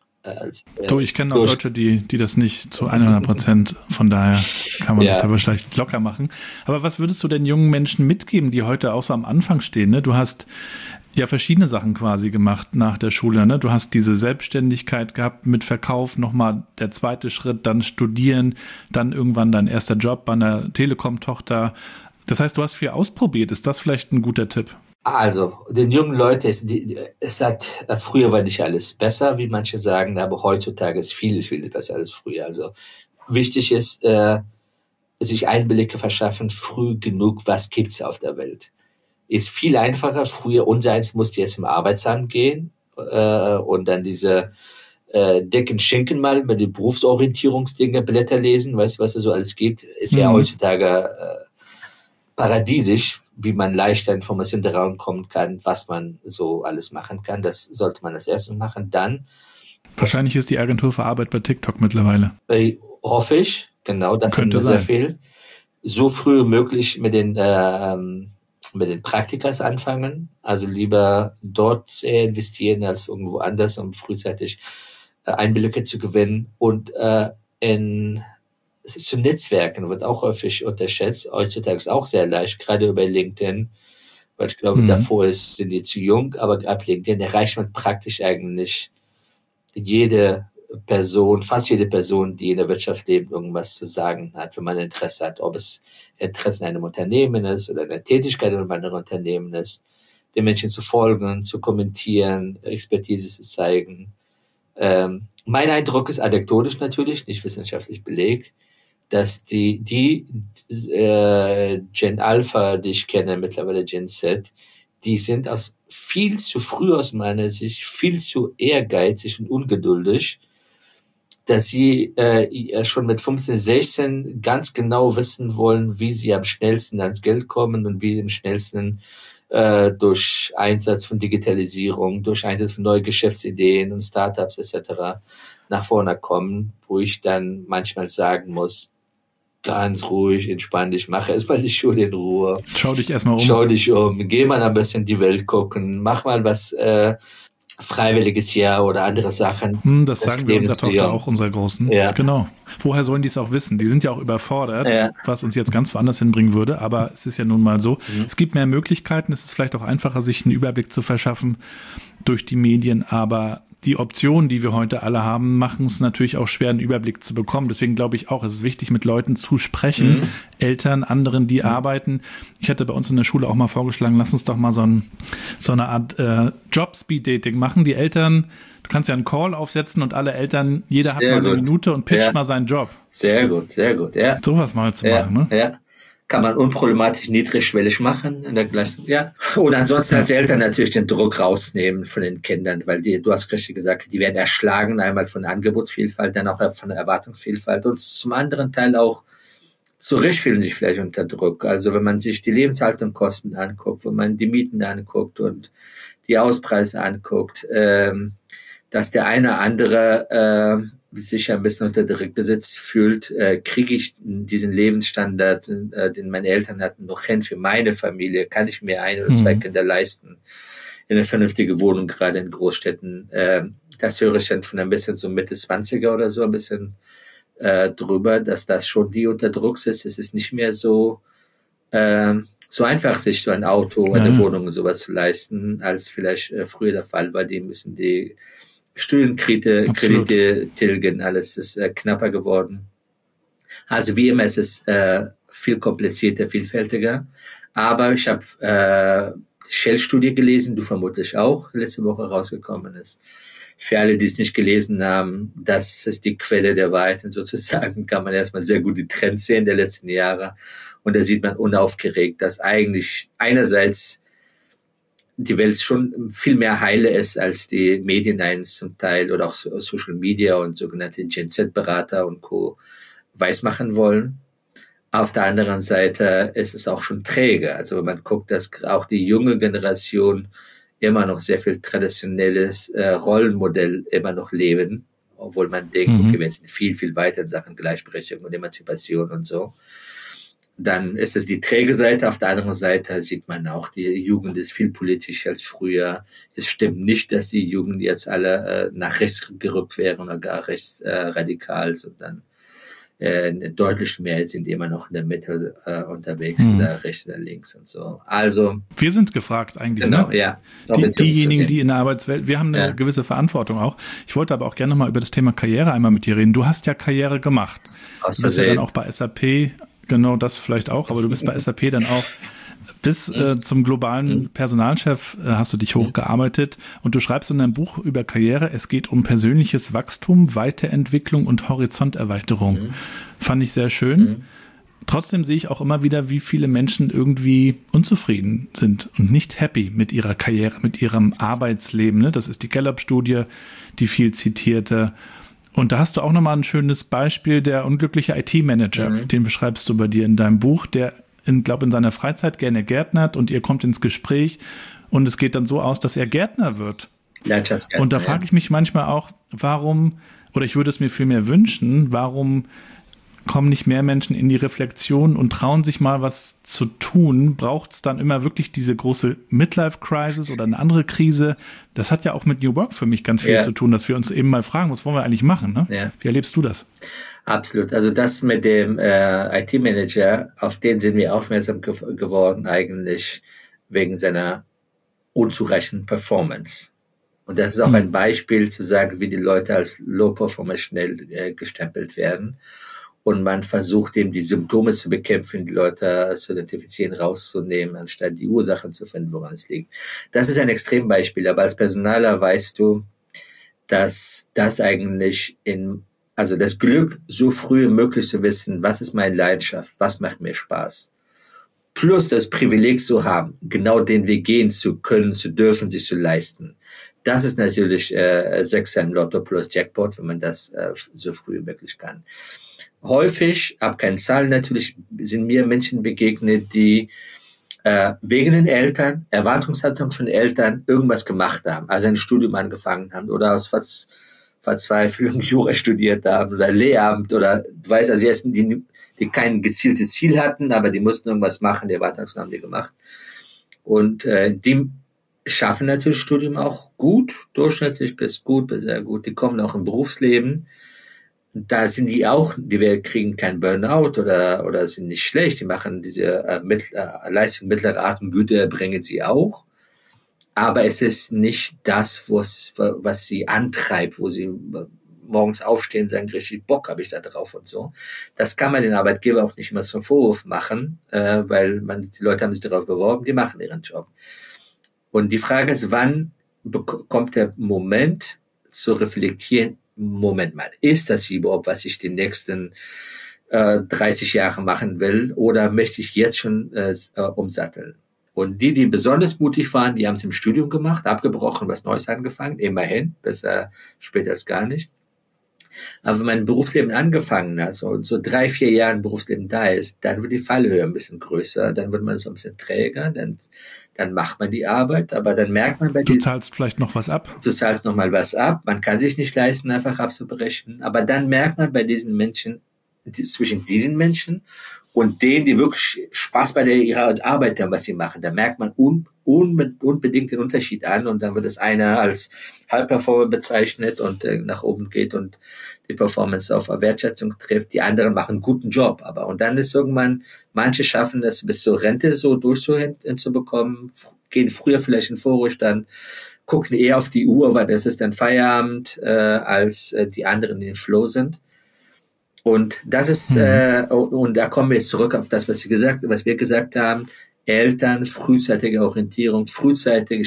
als äh, du, ich kenne auch Leute, die die das nicht zu hundert Prozent, von daher kann man ja. sich da vielleicht locker machen. Aber was würdest du den jungen Menschen mitgeben, die heute auch so am Anfang stehen? Ne? Du hast ja verschiedene Sachen quasi gemacht nach der Schule. Ne? Du hast diese Selbstständigkeit gehabt mit Verkauf, nochmal der zweite Schritt, dann studieren, dann irgendwann dein erster Job bei einer Telekom-Tochter. Das heißt, du hast viel ausprobiert. Ist das vielleicht ein guter Tipp? Also, den jungen Leuten, es, die, es hat, früher war nicht alles besser, wie manche sagen, aber heutzutage ist vieles, vieles besser als früher. Also, wichtig ist, äh, sich Einblicke verschaffen, früh genug, was gibt's auf der Welt. Ist viel einfacher. Früher, unseins musste jetzt im Arbeitsamt gehen, äh, und dann diese, äh, dicken Schinken mal mit den Berufsorientierungsdinge Blätter lesen, weißt du, was es so alles gibt, ist mhm. ja heutzutage, äh, paradiesisch, wie man leichter Informationen daran kommen kann, was man so alles machen kann. Das sollte man als erstes machen. Dann wahrscheinlich ist die Agentur für Arbeit bei TikTok mittlerweile. Äh, hoffe ich, genau, da finden wir sehr viel. So früh wie möglich mit den äh, mit den Praktikas anfangen. Also lieber dort investieren als irgendwo anders, um frühzeitig äh, Einblicke zu gewinnen. Und äh, in zu Netzwerken wird auch häufig unterschätzt. Heutzutage ist auch sehr leicht, gerade über LinkedIn, weil ich glaube, mhm. davor ist, sind die zu jung, aber ab LinkedIn erreicht man praktisch eigentlich jede Person, fast jede Person, die in der Wirtschaft lebt, irgendwas zu sagen hat, wenn man Interesse hat, ob es Interesse in einem Unternehmen ist oder in der Tätigkeit in einem Unternehmen ist, den Menschen zu folgen, zu kommentieren, Expertise zu zeigen. Ähm, mein Eindruck ist anekdotisch natürlich, nicht wissenschaftlich belegt, dass die, die äh, Gen Alpha, die ich kenne, mittlerweile Gen Z, die sind aus viel zu früh aus meiner Sicht, viel zu ehrgeizig und ungeduldig, dass sie äh, schon mit fünfzehn, sechzehn ganz genau wissen wollen, wie sie am schnellsten ans Geld kommen und wie am schnellsten äh, durch Einsatz von Digitalisierung, durch Einsatz von neuen Geschäftsideen und Startups et cetera nach vorne kommen, wo ich dann manchmal sagen muss, ganz ruhig, entspann dich, mach erstmal die Schule in Ruhe. Schau dich erstmal um. Schau dich um, geh mal ein bisschen die Welt gucken, mach mal was äh, freiwilliges Jahr oder andere Sachen. Hm, das, das sagen wir unserer Tochter Jahr. auch, unserer Großen. Ja. Genau. Woher sollen die es auch wissen? Die sind ja auch überfordert, ja. was uns jetzt ganz woanders hinbringen würde. Aber es ist ja nun mal so. Mhm. Es gibt mehr Möglichkeiten. Es ist vielleicht auch einfacher, sich einen Überblick zu verschaffen durch die Medien. Aber die Optionen, die wir heute alle haben, machen es natürlich auch schwer, einen Überblick zu bekommen. Deswegen glaube ich auch, es ist wichtig, mit Leuten zu sprechen, mhm. Eltern, anderen, die mhm. arbeiten. Ich hatte bei uns in der Schule auch mal vorgeschlagen, lass uns doch mal so, ein, so eine Art äh, Job-Speed-Dating machen. Die Eltern, du kannst ja einen Call aufsetzen und alle Eltern, jeder sehr hat mal gut. eine Minute und pitcht ja. mal seinen Job. Sehr gut, sehr gut, ja. Sowas mal zu ja. machen, ne? Ja. Kann man unproblematisch niedrigschwellig machen in der gleichen, ja. Und ansonsten als Eltern natürlich den Druck rausnehmen von den Kindern, weil die, du hast richtig gesagt, die werden erschlagen, einmal von der Angebotsvielfalt, dann auch von der Erwartungsvielfalt und zum anderen Teil auch zu Recht fühlen sich vielleicht unter Druck. Also wenn man sich die Lebenshaltungskosten anguckt, wenn man die Mieten anguckt und die Hauspreise anguckt, ähm, dass der eine andere äh, sich ein bisschen unter Druck gesetzt fühlt, äh, kriege ich diesen Lebensstandard, äh, den meine Eltern hatten, noch hin für meine Familie, kann ich mir ein oder zwei mhm. Kinder leisten in eine vernünftige Wohnung, gerade in Großstädten. Äh, das höre ich dann von ein bisschen so Mitte zwanziger oder so ein bisschen äh, drüber, dass das schon die unter Druck ist. Es ist nicht mehr so äh, so einfach, sich so ein Auto, eine ja. Wohnung und sowas zu leisten, als vielleicht äh, früher der Fall war. Die müssen die Studienkredite Kredite tilgen, alles ist äh, knapper geworden. Also wie immer, es ist äh, viel komplizierter, vielfältiger. Aber ich habe äh, die Shell-Studie gelesen, du vermutlich auch, letzte Woche rausgekommen ist. Für alle, die es nicht gelesen haben, das ist die Quelle der Wahrheit. Und sozusagen kann man erstmal sehr gut die Trends sehen der letzten Jahre. Und da sieht man unaufgeregt, dass eigentlich einerseits die Welt schon viel mehr heile ist, als die Medien einen zum Teil oder auch Social Media und sogenannte Gen Z-Berater und Co. weismachen wollen. Auf der anderen Seite ist es auch schon träge. Also wenn man guckt, dass auch die junge Generation immer noch sehr viel traditionelles äh, Rollenmodell immer noch leben, obwohl man denkt, mhm. okay, wir sind viel, viel weiter in Sachen Gleichberechtigung und Emanzipation und so. Dann ist es die träge Seite. Auf der anderen Seite sieht man auch, die Jugend ist viel politischer als früher. Es stimmt nicht, dass die Jugend jetzt alle äh, nach rechts gerückt wären oder gar rechts äh, radikal, sondern äh, eine deutliche Mehrheit sind immer noch in der Mitte äh, unterwegs, mhm. oder rechts oder links und so. Also wir sind gefragt eigentlich, genau, ne? Ja. Die, diejenigen, die in der Arbeitswelt, wir haben eine ja. gewisse Verantwortung auch. Ich wollte aber auch gerne nochmal über das Thema Karriere einmal mit dir reden. Du hast ja Karriere gemacht. Aus du bist ja dann auch bei S A P. Genau, das vielleicht auch, aber du bist bei S A P dann auch bis äh, zum globalen Personalchef äh, hast du dich hochgearbeitet und du schreibst in deinem Buch über Karriere, es geht um persönliches Wachstum, Weiterentwicklung und Horizonterweiterung. Mhm. Fand ich sehr schön. Mhm. Trotzdem sehe ich auch immer wieder, wie viele Menschen irgendwie unzufrieden sind und nicht happy mit ihrer Karriere, mit ihrem Arbeitsleben. Ne? Das ist die Gallup-Studie, die viel zitierte. Und da hast du auch nochmal ein schönes Beispiel, der unglückliche I T-Manager, mhm. den beschreibst du bei dir in deinem Buch, der, in, glaube in seiner Freizeit gerne gärtnert und ihr kommt ins Gespräch und es geht dann so aus, dass er Gärtner wird. Landschaftsgärtner, und da frage ich mich manchmal auch, warum, oder ich würde es mir viel mehr wünschen, warum kommen nicht mehr Menschen in die Reflexion und trauen sich mal was zu tun? Braucht es dann immer wirklich diese große Midlife-Crisis oder eine andere Krise? Das hat ja auch mit New Work für mich ganz viel ja. zu tun, dass wir uns eben mal fragen, was wollen wir eigentlich machen? Ne? Ja. Wie erlebst du das? Absolut. Also das mit dem äh, I T-Manager, auf den sind wir aufmerksam ge- geworden eigentlich wegen seiner unzureichenden Performance. Und das ist auch mhm. ein Beispiel zu sagen, wie die Leute als Low-Performer schnell äh, gestempelt werden. Und man versucht eben die Symptome zu bekämpfen, die Leute zu identifizieren, rauszunehmen, anstatt die Ursachen zu finden, woran es liegt. Das ist ein Extrembeispiel, aber als Personaler weißt du, dass das eigentlich in, also das Glück, so früh wie möglich zu wissen, was ist meine Leidenschaft, was macht mir Spaß, plus das Privileg zu haben, genau den Weg gehen zu können, zu dürfen, sich zu leisten. Das ist natürlich äh, Sechser im Lotto plus Jackpot, wenn man das äh, so früh wie möglich kann. Häufig, ab keinen Zahlen natürlich, sind mir Menschen begegnet, die äh, wegen den Eltern, Erwartungshaltung von den Eltern irgendwas gemacht haben, also ein Studium angefangen haben oder aus Verz- Verzweiflung Jura studiert haben oder Lehramt oder du weißt, also jetzt die, die kein gezieltes Ziel hatten, aber die mussten irgendwas machen, die Erwartungshaltung haben die gemacht. Und äh, die schaffen natürlich Studium auch gut, durchschnittlich bis gut, bis sehr gut. Die kommen auch im Berufsleben. Da sind die auch, die kriegen kein Burnout oder oder sind nicht schlecht. Die machen diese äh, mit, äh, Leistung mittlere Atemgüte, bringen sie auch. Aber es ist nicht das, was was sie antreibt, wo sie morgens aufstehen, sagen, richtig Bock habe ich da drauf und so. Das kann man den Arbeitgeber auch nicht immer zum Vorwurf machen, äh, weil man die Leute haben sich darauf beworben, die machen ihren Job. Und die Frage ist, wann kommt der Moment zu reflektieren, Moment mal, ist das überhaupt, was ich die nächsten äh, dreißig Jahre machen will oder möchte ich jetzt schon äh, umsatteln? Und die, die besonders mutig waren, die haben es im Studium gemacht, abgebrochen, was Neues angefangen, immerhin, besser später als gar nicht. Aber wenn mein Berufsleben angefangen hat, so, so drei, vier Jahre ein Berufsleben da ist, dann wird die Fallhöhe ein bisschen größer, dann wird man so ein bisschen träger, dann, dann macht man die Arbeit, aber dann merkt man bei Du den, zahlst vielleicht noch was ab? Du zahlst noch mal was ab, man kann sich nicht leisten, einfach abzubrechen, aber dann merkt man bei diesen Menschen, die, zwischen diesen Menschen und denen, die wirklich Spaß bei der, ihrer Arbeit haben, was sie machen, da merkt man un, un, unbedingt den Unterschied an und dann wird das einer als High-Performer bezeichnet und äh, nach oben geht und die Performance auf Wertschätzung trifft. Die anderen machen einen guten Job, aber und dann ist irgendwann, manche schaffen das bis zur Rente so durchzubekommen, gehen früher vielleicht in Vorruhestand, gucken eher auf die Uhr, weil das ist dann Feierabend, äh, als äh, die anderen, die in Flow sind. Und das ist, mhm. äh, und da kommen wir jetzt zurück auf das, was wir gesagt, was wir gesagt haben. Eltern, frühzeitige Orientierung, frühzeitige,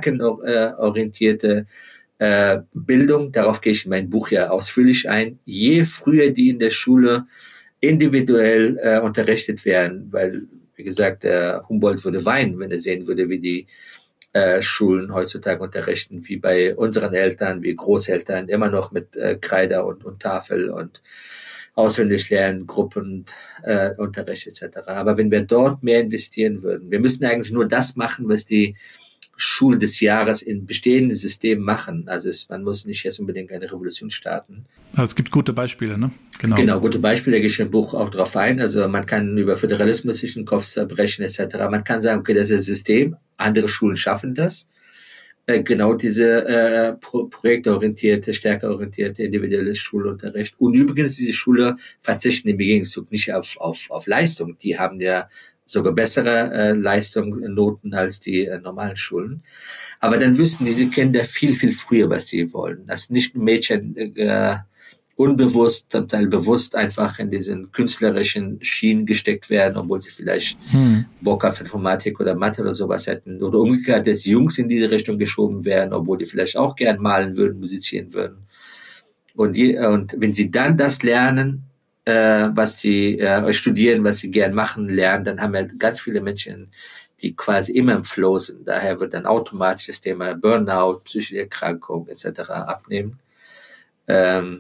stärkenorientierte äh, Bildung. Darauf gehe ich in meinem Buch ja ausführlich ein. Je früher die in der Schule individuell äh, unterrichtet werden, weil, wie gesagt, der Humboldt würde weinen, wenn er sehen würde, wie die äh, Schulen heutzutage unterrichten, wie bei unseren Eltern, wie Großeltern, immer noch mit äh, Kreide und, und Tafel und auswendig lernen, Gruppen, äh, Unterricht et cetera. Aber wenn wir dort mehr investieren würden, wir müssen eigentlich nur das machen, was die Schulen des Jahres in bestehenden Systemen machen. Also es, man muss nicht jetzt unbedingt eine Revolution starten. Aber es gibt gute Beispiele, ne? Genau. Genau, gute Beispiele, da gehe ich im Buch auch drauf ein. Also man kann über Föderalismus sich den Kopf zerbrechen et cetera. Man kann sagen, okay, das ist das System, andere Schulen schaffen das. Genau diese äh, pro- projektorientierte, stärkeorientierte, individuelle Schulunterricht. Und übrigens, diese Schule verzichten im Gegenzug nicht auf, auf, auf Leistung. Die haben ja sogar bessere äh, Leistung, Noten als die äh, normalen Schulen. Aber dann wüssten diese Kinder viel, viel früher, was sie wollen. Dass nicht Mädchen äh, unbewusst, zum Teil bewusst einfach in diesen künstlerischen Schienen gesteckt werden, obwohl sie vielleicht hm. Bock auf Informatik oder Mathe oder sowas hätten. Oder umgekehrt, dass Jungs in diese Richtung geschoben werden, obwohl die vielleicht auch gern malen würden, musizieren würden. Und, die, und wenn sie dann das lernen, äh, was die äh, studieren, was sie gern machen, lernen, dann haben wir ganz viele Menschen, die quasi immer im Flow sind. Daher wird dann automatisch das Thema Burnout, psychische Erkrankung et cetera abnehmen. Ähm,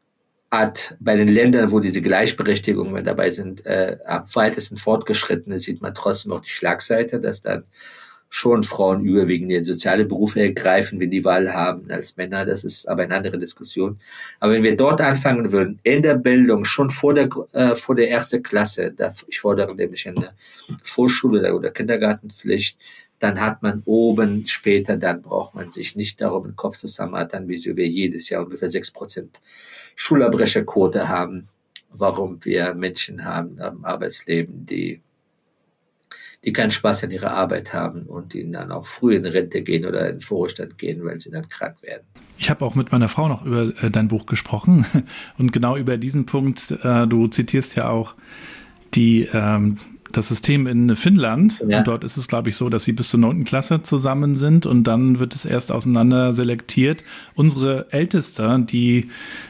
Hat bei den Ländern, wo diese Gleichberechtigungen dabei sind, äh, am weitesten fortgeschritten ist, sieht man trotzdem auch die Schlagseite, dass dann schon Frauen überwiegend in soziale Berufe ergreifen, wenn die Wahl haben als Männer. Das ist aber eine andere Diskussion. Aber wenn wir dort anfangen würden, in der Bildung, schon vor der äh, vor der ersten Klasse, da, ich fordere nämlich eine Vorschule oder Kindergartenpflicht, dann hat man oben später, dann braucht man sich nicht darum den Kopf zusammenhalten, wieso wir jedes Jahr ungefähr sechs Prozent Schulabbrecherquote haben, warum wir Menschen haben am Arbeitsleben, die, die keinen Spaß an ihrer Arbeit haben und die dann auch früh in Rente gehen oder in den Vorruhestand gehen, weil sie dann krank werden. Ich habe auch mit meiner Frau noch über äh, dein Buch gesprochen und genau über diesen Punkt, äh, du zitierst ja auch die ähm, das System in Finnland. Ja. Und dort ist es, glaube ich, so, dass sie bis zur neunten Klasse zusammen sind und dann wird es erst auseinander selektiert. Unsere Älteste, die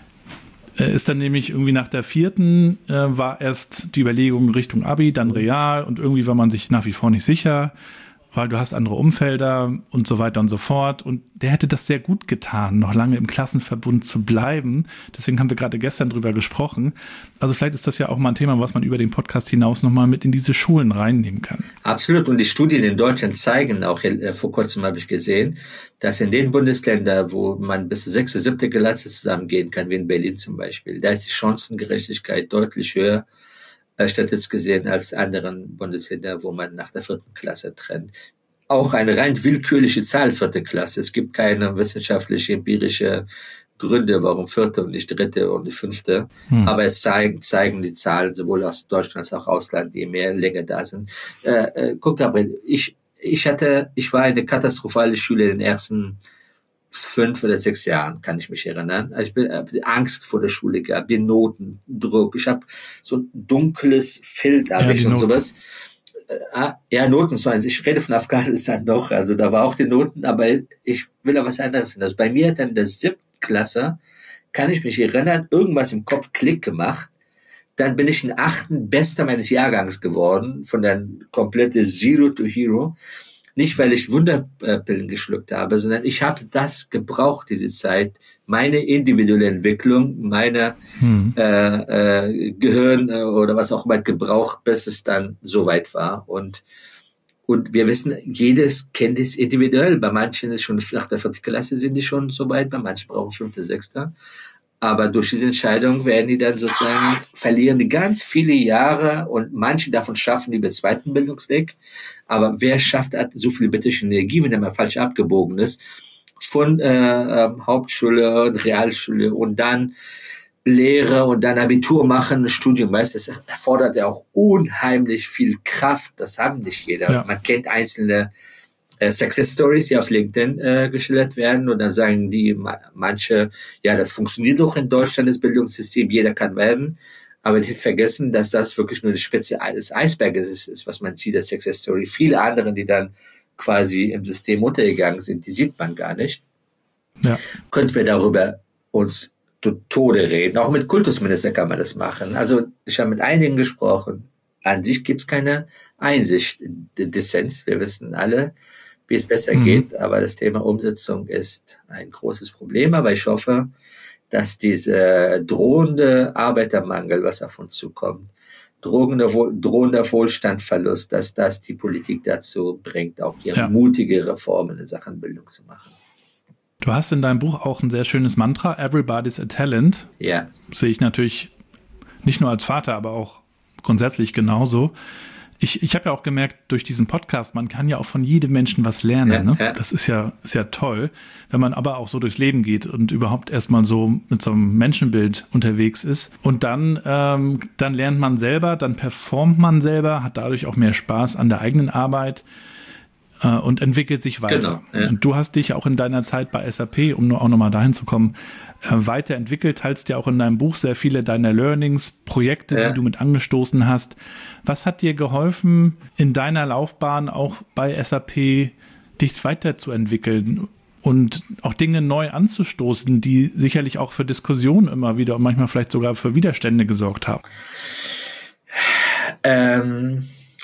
äh, ist dann nämlich irgendwie nach der vierten, äh, war erst die Überlegung Richtung Abi, dann Real und irgendwie war man sich nach wie vor nicht sicher. weil du hast andere Umfelder und so weiter und so fort. Und der hätte das sehr gut getan, noch lange im Klassenverbund zu bleiben. Deswegen haben wir gerade gestern drüber gesprochen. Also vielleicht ist das ja auch mal ein Thema, was man über den Podcast hinaus nochmal mit in diese Schulen reinnehmen kann. Absolut. Und die Studien in Deutschland zeigen, auch äh, vor kurzem habe ich gesehen, dass in den Bundesländern, wo man bis zur sechste, siebte Klasse zusammengehen kann, wie in Berlin zum Beispiel, da ist die Chancengerechtigkeit deutlich höher, statistisch gesehen, als anderen Bundesländern, wo man nach der vierten Klasse trennt. Auch eine rein willkürliche Zahl, vierte Klasse. Es gibt keine wissenschaftliche, empirische Gründe, warum vierte und nicht dritte und die fünfte. Hm. Aber es zeigen, zeigen die Zahlen sowohl aus Deutschland als auch Ausland, die mehr länger da sind. Äh, äh, guck, Gabriel, ich, ich hatte, ich war eine katastrophale Schule in den ersten fünf oder sechs Jahren, kann ich mich erinnern. Also ich bin äh, Angst vor der Schule gehabt, den Noten, Druck. Ich habe so ein dunkles Feld ab ja, und sowas. Äh, ja, Noten, ich rede von Afghanistan noch, also da war auch die Noten, aber ich will da was anderes hin. Also bei mir dann in der siebten Klasse, kann ich mich erinnern, irgendwas im Kopf Klick gemacht. Dann bin ich ein achten Bester meines Jahrgangs geworden, von der komplette Zero to Hero. Nicht, weil ich Wunderpillen geschluckt habe, sondern ich habe das gebraucht, diese Zeit, meine individuelle Entwicklung, meine hm. äh, äh, Gehirn äh, oder was auch immer gebraucht, bis es dann soweit war. Und und wir wissen, jedes Kind ist individuell. Bei manchen ist schon nach der vierten Klasse sind die schon soweit, bei manchen brauchen fünfte, sechste. Aber durch diese Entscheidung werden die dann sozusagen, verlieren die ganz viele Jahre und manche davon schaffen die über den zweiten Bildungsweg. Aber wer schafft hat so viel bitterische Energie, wenn er mal falsch abgebogen ist, von äh, Hauptschule und Realschule und dann Lehre und dann Abitur machen, Studium, weißt, das erfordert ja auch unheimlich viel Kraft. Das haben nicht jeder. Ja. Man kennt einzelne äh, Success Stories, die auf LinkedIn äh, geschildert werden und dann sagen die manche, ja, das funktioniert doch in Deutschland, das Bildungssystem, jeder kann werden. Aber die vergessen, dass das wirklich nur die Spitze des Eisberges ist, ist, was man sieht, der Success Story. Viele andere, die dann quasi im System untergegangen sind, die sieht man gar nicht. Ja. Könnten wir darüber uns zu Tode reden. Auch mit Kultusminister kann man das machen. Also ich habe mit einigen gesprochen. An sich gibt es keine Einsicht, Dissens. Wir wissen alle, wie es besser mhm. geht. Aber das Thema Umsetzung ist ein großes Problem. Aber ich hoffe, dass diese drohende Arbeitermangel, was auf uns zukommt, drohender, drohender Wohlstandverlust, dass das die Politik dazu bringt, auch ihre ja. mutige Reformen in Sachen Bildung zu machen. Du hast in deinem Buch auch ein sehr schönes Mantra, Everybody's a Talent. Ja. Sehe ich natürlich nicht nur als Vater, aber auch grundsätzlich genauso. Ich, ich habe ja auch gemerkt, durch diesen Podcast, man kann ja auch von jedem Menschen was lernen. Ja, ne? ja. Das ist ja, ist ja toll. Wenn man aber auch so durchs Leben geht und überhaupt erstmal so mit so einem Menschenbild unterwegs ist. Und dann, ähm, dann lernt man selber, dann performt man selber, hat dadurch auch mehr Spaß an der eigenen Arbeit äh, und entwickelt sich weiter. Genau, ja. Und du hast dich auch in deiner Zeit bei S A P, um nur auch nochmal dahin zu kommen, weiterentwickelt, teilst ja auch in deinem Buch sehr viele deiner Learnings, Projekte, ja. die du mit angestoßen hast. Was hat dir geholfen, in deiner Laufbahn auch bei S A P dich weiterzuentwickeln und auch Dinge neu anzustoßen, die sicherlich auch für Diskussionen immer wieder und manchmal vielleicht sogar für Widerstände gesorgt haben? Ähm,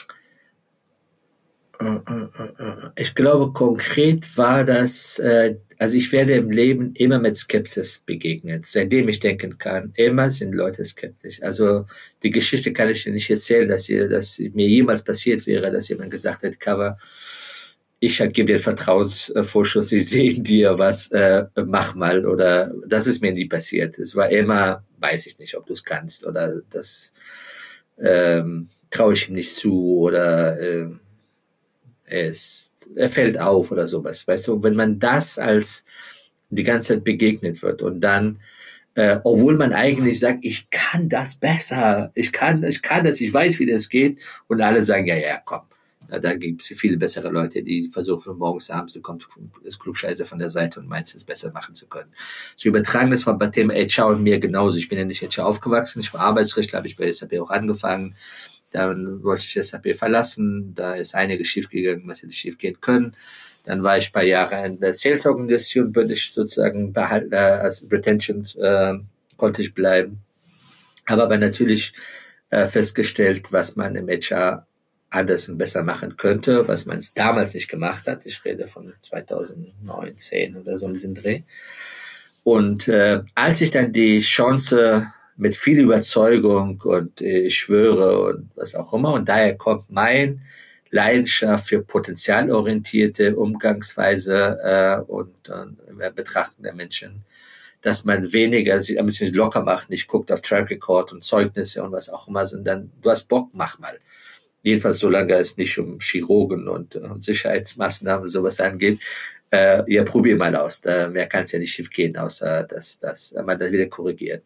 ich glaube, konkret war das, äh, also ich werde im Leben immer mit Skepsis begegnet. Seitdem ich denken kann, immer sind Leute skeptisch. Also die Geschichte kann ich dir nicht erzählen, dass, ihr, dass mir jemals passiert wäre, dass jemand gesagt hat, Cover, ich gebe dir Vertrauensvorschuss, ich sehe in dir was, äh, mach mal. Oder das ist mir nie passiert. Es war immer, weiß ich nicht, ob du es kannst oder das ähm, traue ich ihm nicht zu oder äh, Es, er fällt auf oder sowas, weißt du, wenn man das als die ganze Zeit begegnet wird und dann, äh, obwohl man eigentlich sagt, ich kann das besser, ich kann, ich kann das, ich weiß, wie das geht und alle sagen, ja, ja, komm, ja, da gibt es viele bessere Leute, die versuchen von morgens abends, du kommst das Klugscheiße von der Seite und meinst es besser machen zu können. So übertragen das war bei Thema H R und mir genauso. Ich bin ja nicht H R aufgewachsen, ich war Arbeitsrechtler, habe ich bei S A P auch angefangen. Dann wollte ich S A P verlassen, da ist einiges schiefgegangen, was hätte schief gehen können. Dann war ich ein paar Jahre in der Sales-Organisation, bin ich sozusagen behalten, äh, als Retention äh, konnte ich bleiben. Habe aber natürlich äh, festgestellt, was man im H R anders und besser machen könnte, was man damals nicht gemacht hat. Ich rede von zweitausendneunzehn oder so in diesem Dreh. Und äh, als ich dann die Chance mit viel Überzeugung und äh, ich schwöre und was auch immer, und daher kommt mein Leidenschaft für potenzialorientierte Umgangsweise äh, und äh, Betrachten der Menschen, dass man weniger sich ein bisschen locker macht, nicht guckt auf Track Record und Zeugnisse und was auch immer, sondern du hast Bock, mach mal. Jedenfalls solange es nicht um Chirurgen und, und Sicherheitsmaßnahmen und sowas angeht, äh, ja, probier mal aus. Da, mehr kann es ja nicht schief gehen, außer dass, dass man das wieder korrigiert.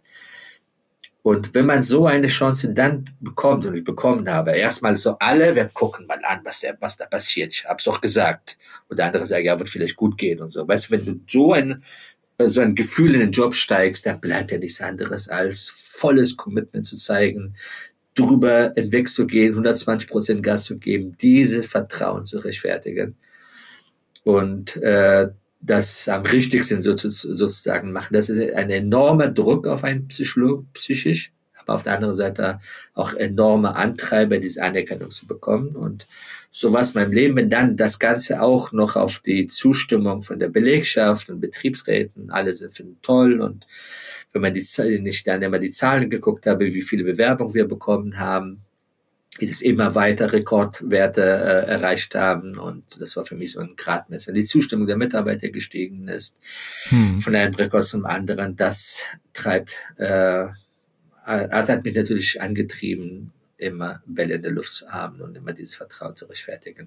Und wenn man so eine Chance dann bekommt, und ich bekommen habe, erstmal so alle, wir gucken mal an, was, der, was da passiert. Ich hab's doch gesagt. Und der andere sagt, ja, wird vielleicht gut gehen und so. Weißt du, wenn du so ein, so ein Gefühl in den Job steigst, dann bleibt ja nichts anderes als volles Commitment zu zeigen, drüber hinwegzugehen, hundertzwanzig Prozent Gas zu geben, dieses Vertrauen zu rechtfertigen. Und, äh, das am richtigsten sozusagen machen. Das ist ein enormer Druck auf einen Psycholo- psychisch, aber auf der anderen Seite auch enorme Antreiber, diese Anerkennung zu bekommen. Und so war es in meinem Leben, wenn dann das Ganze auch noch auf die Zustimmung von der Belegschaft und Betriebsräten, alle sind finden toll. Und wenn man die, nicht dann immer die Zahlen geguckt habe, wie viele Bewerbungen wir bekommen haben, die das immer weiter Rekordwerte äh, erreicht haben, und das war für mich so ein Gradmesser. Die Zustimmung der Mitarbeiter gestiegen ist, hm. von einem Rekord zum anderen, das treibt, äh, hat, hat mich natürlich angetrieben, immer Bälle in der Luft zu haben und immer dieses Vertrauen zu rechtfertigen.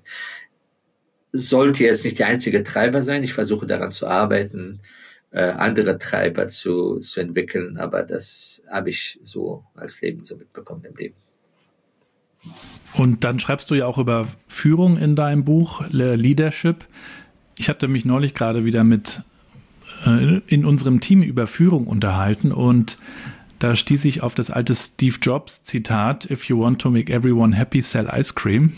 Sollte jetzt nicht der einzige Treiber sein, ich versuche daran zu arbeiten, äh, andere Treiber zu, zu entwickeln, aber das habe ich so als Leben so mitbekommen im Leben. Und dann schreibst du ja auch über Führung in deinem Buch, Leadership. Ich hatte mich neulich gerade wieder mit äh, in unserem Team über Führung unterhalten, und da stieß ich auf das alte Steve Jobs Zitat: If you want to make everyone happy, sell ice cream.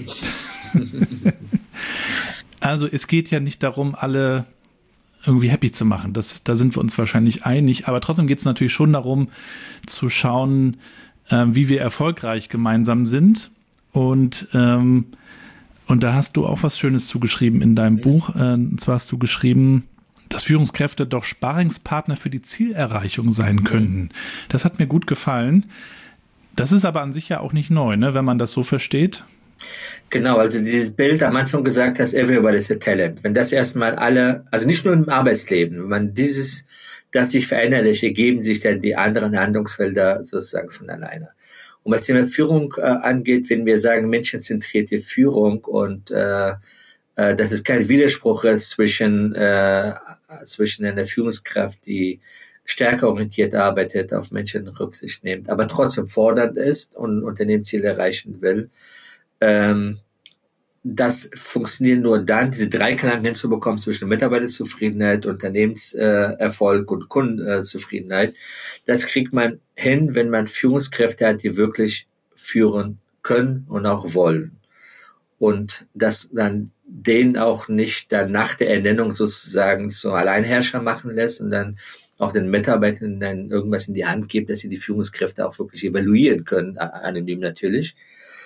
Also es geht ja nicht darum, alle irgendwie happy zu machen. Das, da sind wir uns wahrscheinlich einig. Aber trotzdem geht es natürlich schon darum, zu schauen, äh, wie wir erfolgreich gemeinsam sind. Und, ähm, und da hast du auch was Schönes zugeschrieben in deinem Buch. Äh, und zwar hast du geschrieben, dass Führungskräfte doch Sparingspartner für die Zielerreichung sein könnten. Das hat mir gut gefallen. Das ist aber an sich ja auch nicht neu, ne, wenn man das so versteht. Genau, also dieses Bild am Anfang gesagt hast, everybody's a talent. Wenn das erstmal alle, also nicht nur im Arbeitsleben, wenn man dieses, das sich verinnerlicht, ergeben sich dann die anderen Handlungsfelder sozusagen von alleine. Und was Thema Führung äh, angeht, wenn wir sagen menschenzentrierte Führung, und äh, äh, dass es kein Widerspruch ist zwischen äh, zwischen einer Führungskraft, die stärker orientiert arbeitet, auf Menschen Rücksicht nimmt, aber trotzdem fordernd ist und Unternehmensziele erreichen will. Ähm, das funktioniert nur dann, diese Dreiklang hinzubekommen zwischen Mitarbeiterzufriedenheit, Unternehmenserfolg äh, und Kundenzufriedenheit. Das kriegt man hin, wenn man Führungskräfte hat, die wirklich führen können und auch wollen. Und dass man den auch nicht dann nach der Ernennung sozusagen zum Alleinherrscher machen lässt und dann auch den Mitarbeitern dann irgendwas in die Hand gibt, dass sie die Führungskräfte auch wirklich evaluieren können, anonym natürlich.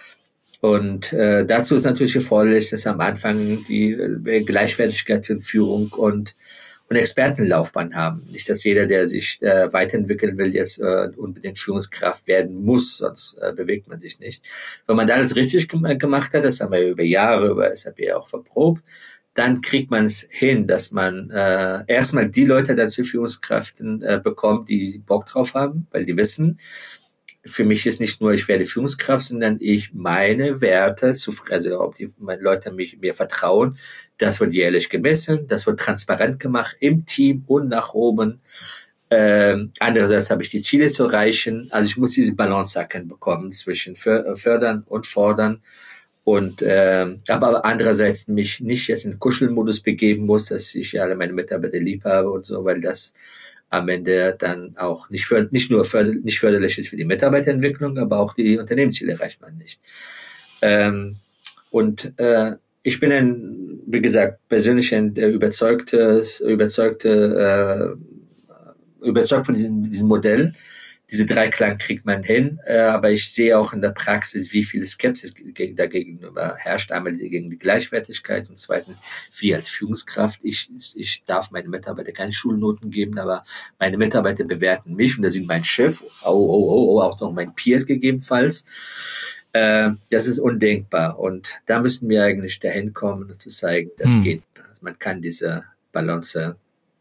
Und äh, dazu ist natürlich erforderlich, dass am Anfang die äh, Gleichwertigkeit für Führung und und Expertenlaufbahn haben. Nicht, dass jeder, der sich äh, weiterentwickeln will, jetzt äh, unbedingt Führungskraft werden muss, sonst äh, bewegt man sich nicht. Wenn man da alles richtig gem- gemacht hat, das haben wir über Jahre, über S A P auch verprobt, dann kriegt man es hin, dass man äh, erstmal die Leute dann zu Führungskräften äh, bekommt, die Bock drauf haben, weil die wissen, für mich ist nicht nur, ich werde Führungskraft, sondern ich meine Werte, zu, also ob die meine Leute mich, mir vertrauen, das wird jährlich gemessen, das wird transparent gemacht im Team und nach oben. Ähm, andererseits habe ich die Ziele zu erreichen. Also ich muss diese Balance erkennen bekommen zwischen fördern und fordern. Und ähm, aber andererseits mich nicht jetzt in den Kuschelmodus begeben muss, dass ich alle meine Mitarbeiter lieb habe und so, weil das am Ende dann auch nicht, für, nicht nur förder, nicht förderlich ist für die Mitarbeiterentwicklung, aber auch die Unternehmensziele erreicht man nicht. Ähm, und äh, ich bin ein, wie gesagt, persönlich ein überzeugte, überzeugte, äh, überzeugt von diesem, diesem Modell, Diese Dreiklang kriegt man hin, äh, aber ich sehe auch in der Praxis, wie viel Skepsis dagegenüber herrscht. Einmal gegen die Gleichwertigkeit und zweitens, wie als Führungskraft. Ich, ich darf meine Mitarbeiter keine Schulnoten geben, aber meine Mitarbeiter bewerten mich und da sind mein Chef, oh, oh, oh, oh, auch noch mein Peers gegebenenfalls. Äh, das ist undenkbar und da müssen wir eigentlich dahin kommen und zu zeigen, das hm. geht. Also man kann diese Balance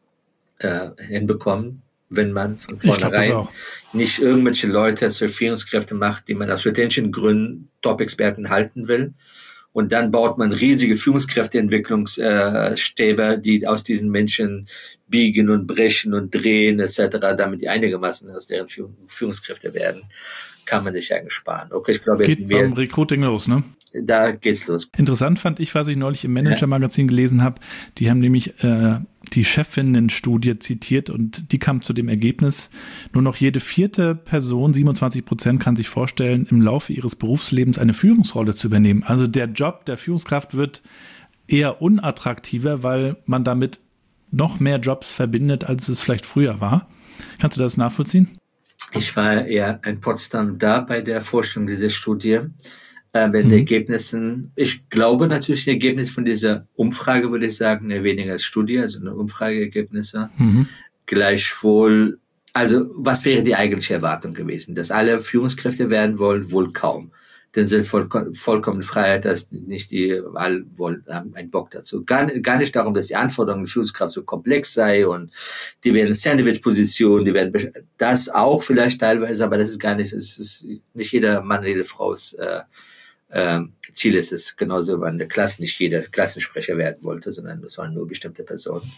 äh, hinbekommen, wenn man von vornherein nicht irgendwelche Leute zur Führungskräfte macht, die man aus strategischen Gründen Top-Experten halten will. Und dann baut man riesige Führungskräfteentwicklungsstäbe, äh, die aus diesen Menschen biegen und brechen und drehen et cetera, damit die einigermaßen aus deren Führungskräfte werden. Kann man sich eigentlich sparen. Okay, ich glaube, jetzt geht beim Recruiting los, ne? Da geht's los. Interessant fand ich, was ich neulich im Manager-Magazin gelesen habe. Die haben nämlich äh, die Chefinnen-Studie zitiert und die kam zu dem Ergebnis, nur noch jede vierte Person, siebenundzwanzig Prozent, kann sich vorstellen, im Laufe ihres Berufslebens eine Führungsrolle zu übernehmen. Also der Job der Führungskraft wird eher unattraktiver, weil man damit noch mehr Jobs verbindet, als es vielleicht früher war. Kannst du das nachvollziehen? Ich war ja in Potsdam da bei der Forschung dieser Studie. Äh, bei den mhm. Ergebnissen, ich glaube natürlich, die Ergebnisse von dieser Umfrage, würde ich sagen, eher weniger als Studie, also eine Umfrageergebnisse. Mhm. Gleichwohl, also was wäre die eigentliche Erwartung gewesen? Dass alle Führungskräfte werden wollen? Wohl kaum. Denn es ist voll, vollkommen Freiheit, dass nicht die alle wollen, haben einen Bock dazu. Gar, gar nicht darum, dass die Anforderungen der Führungskraft so komplex sei und die werden Sandwich-Positionen, die werden, das auch vielleicht teilweise, aber das ist gar nicht, das ist nicht jeder Mann, jede Frau ist, äh, Ähm, Ziel ist es, genauso wie in der Klasse nicht jeder Klassensprecher werden wollte, sondern es waren nur bestimmte Personen.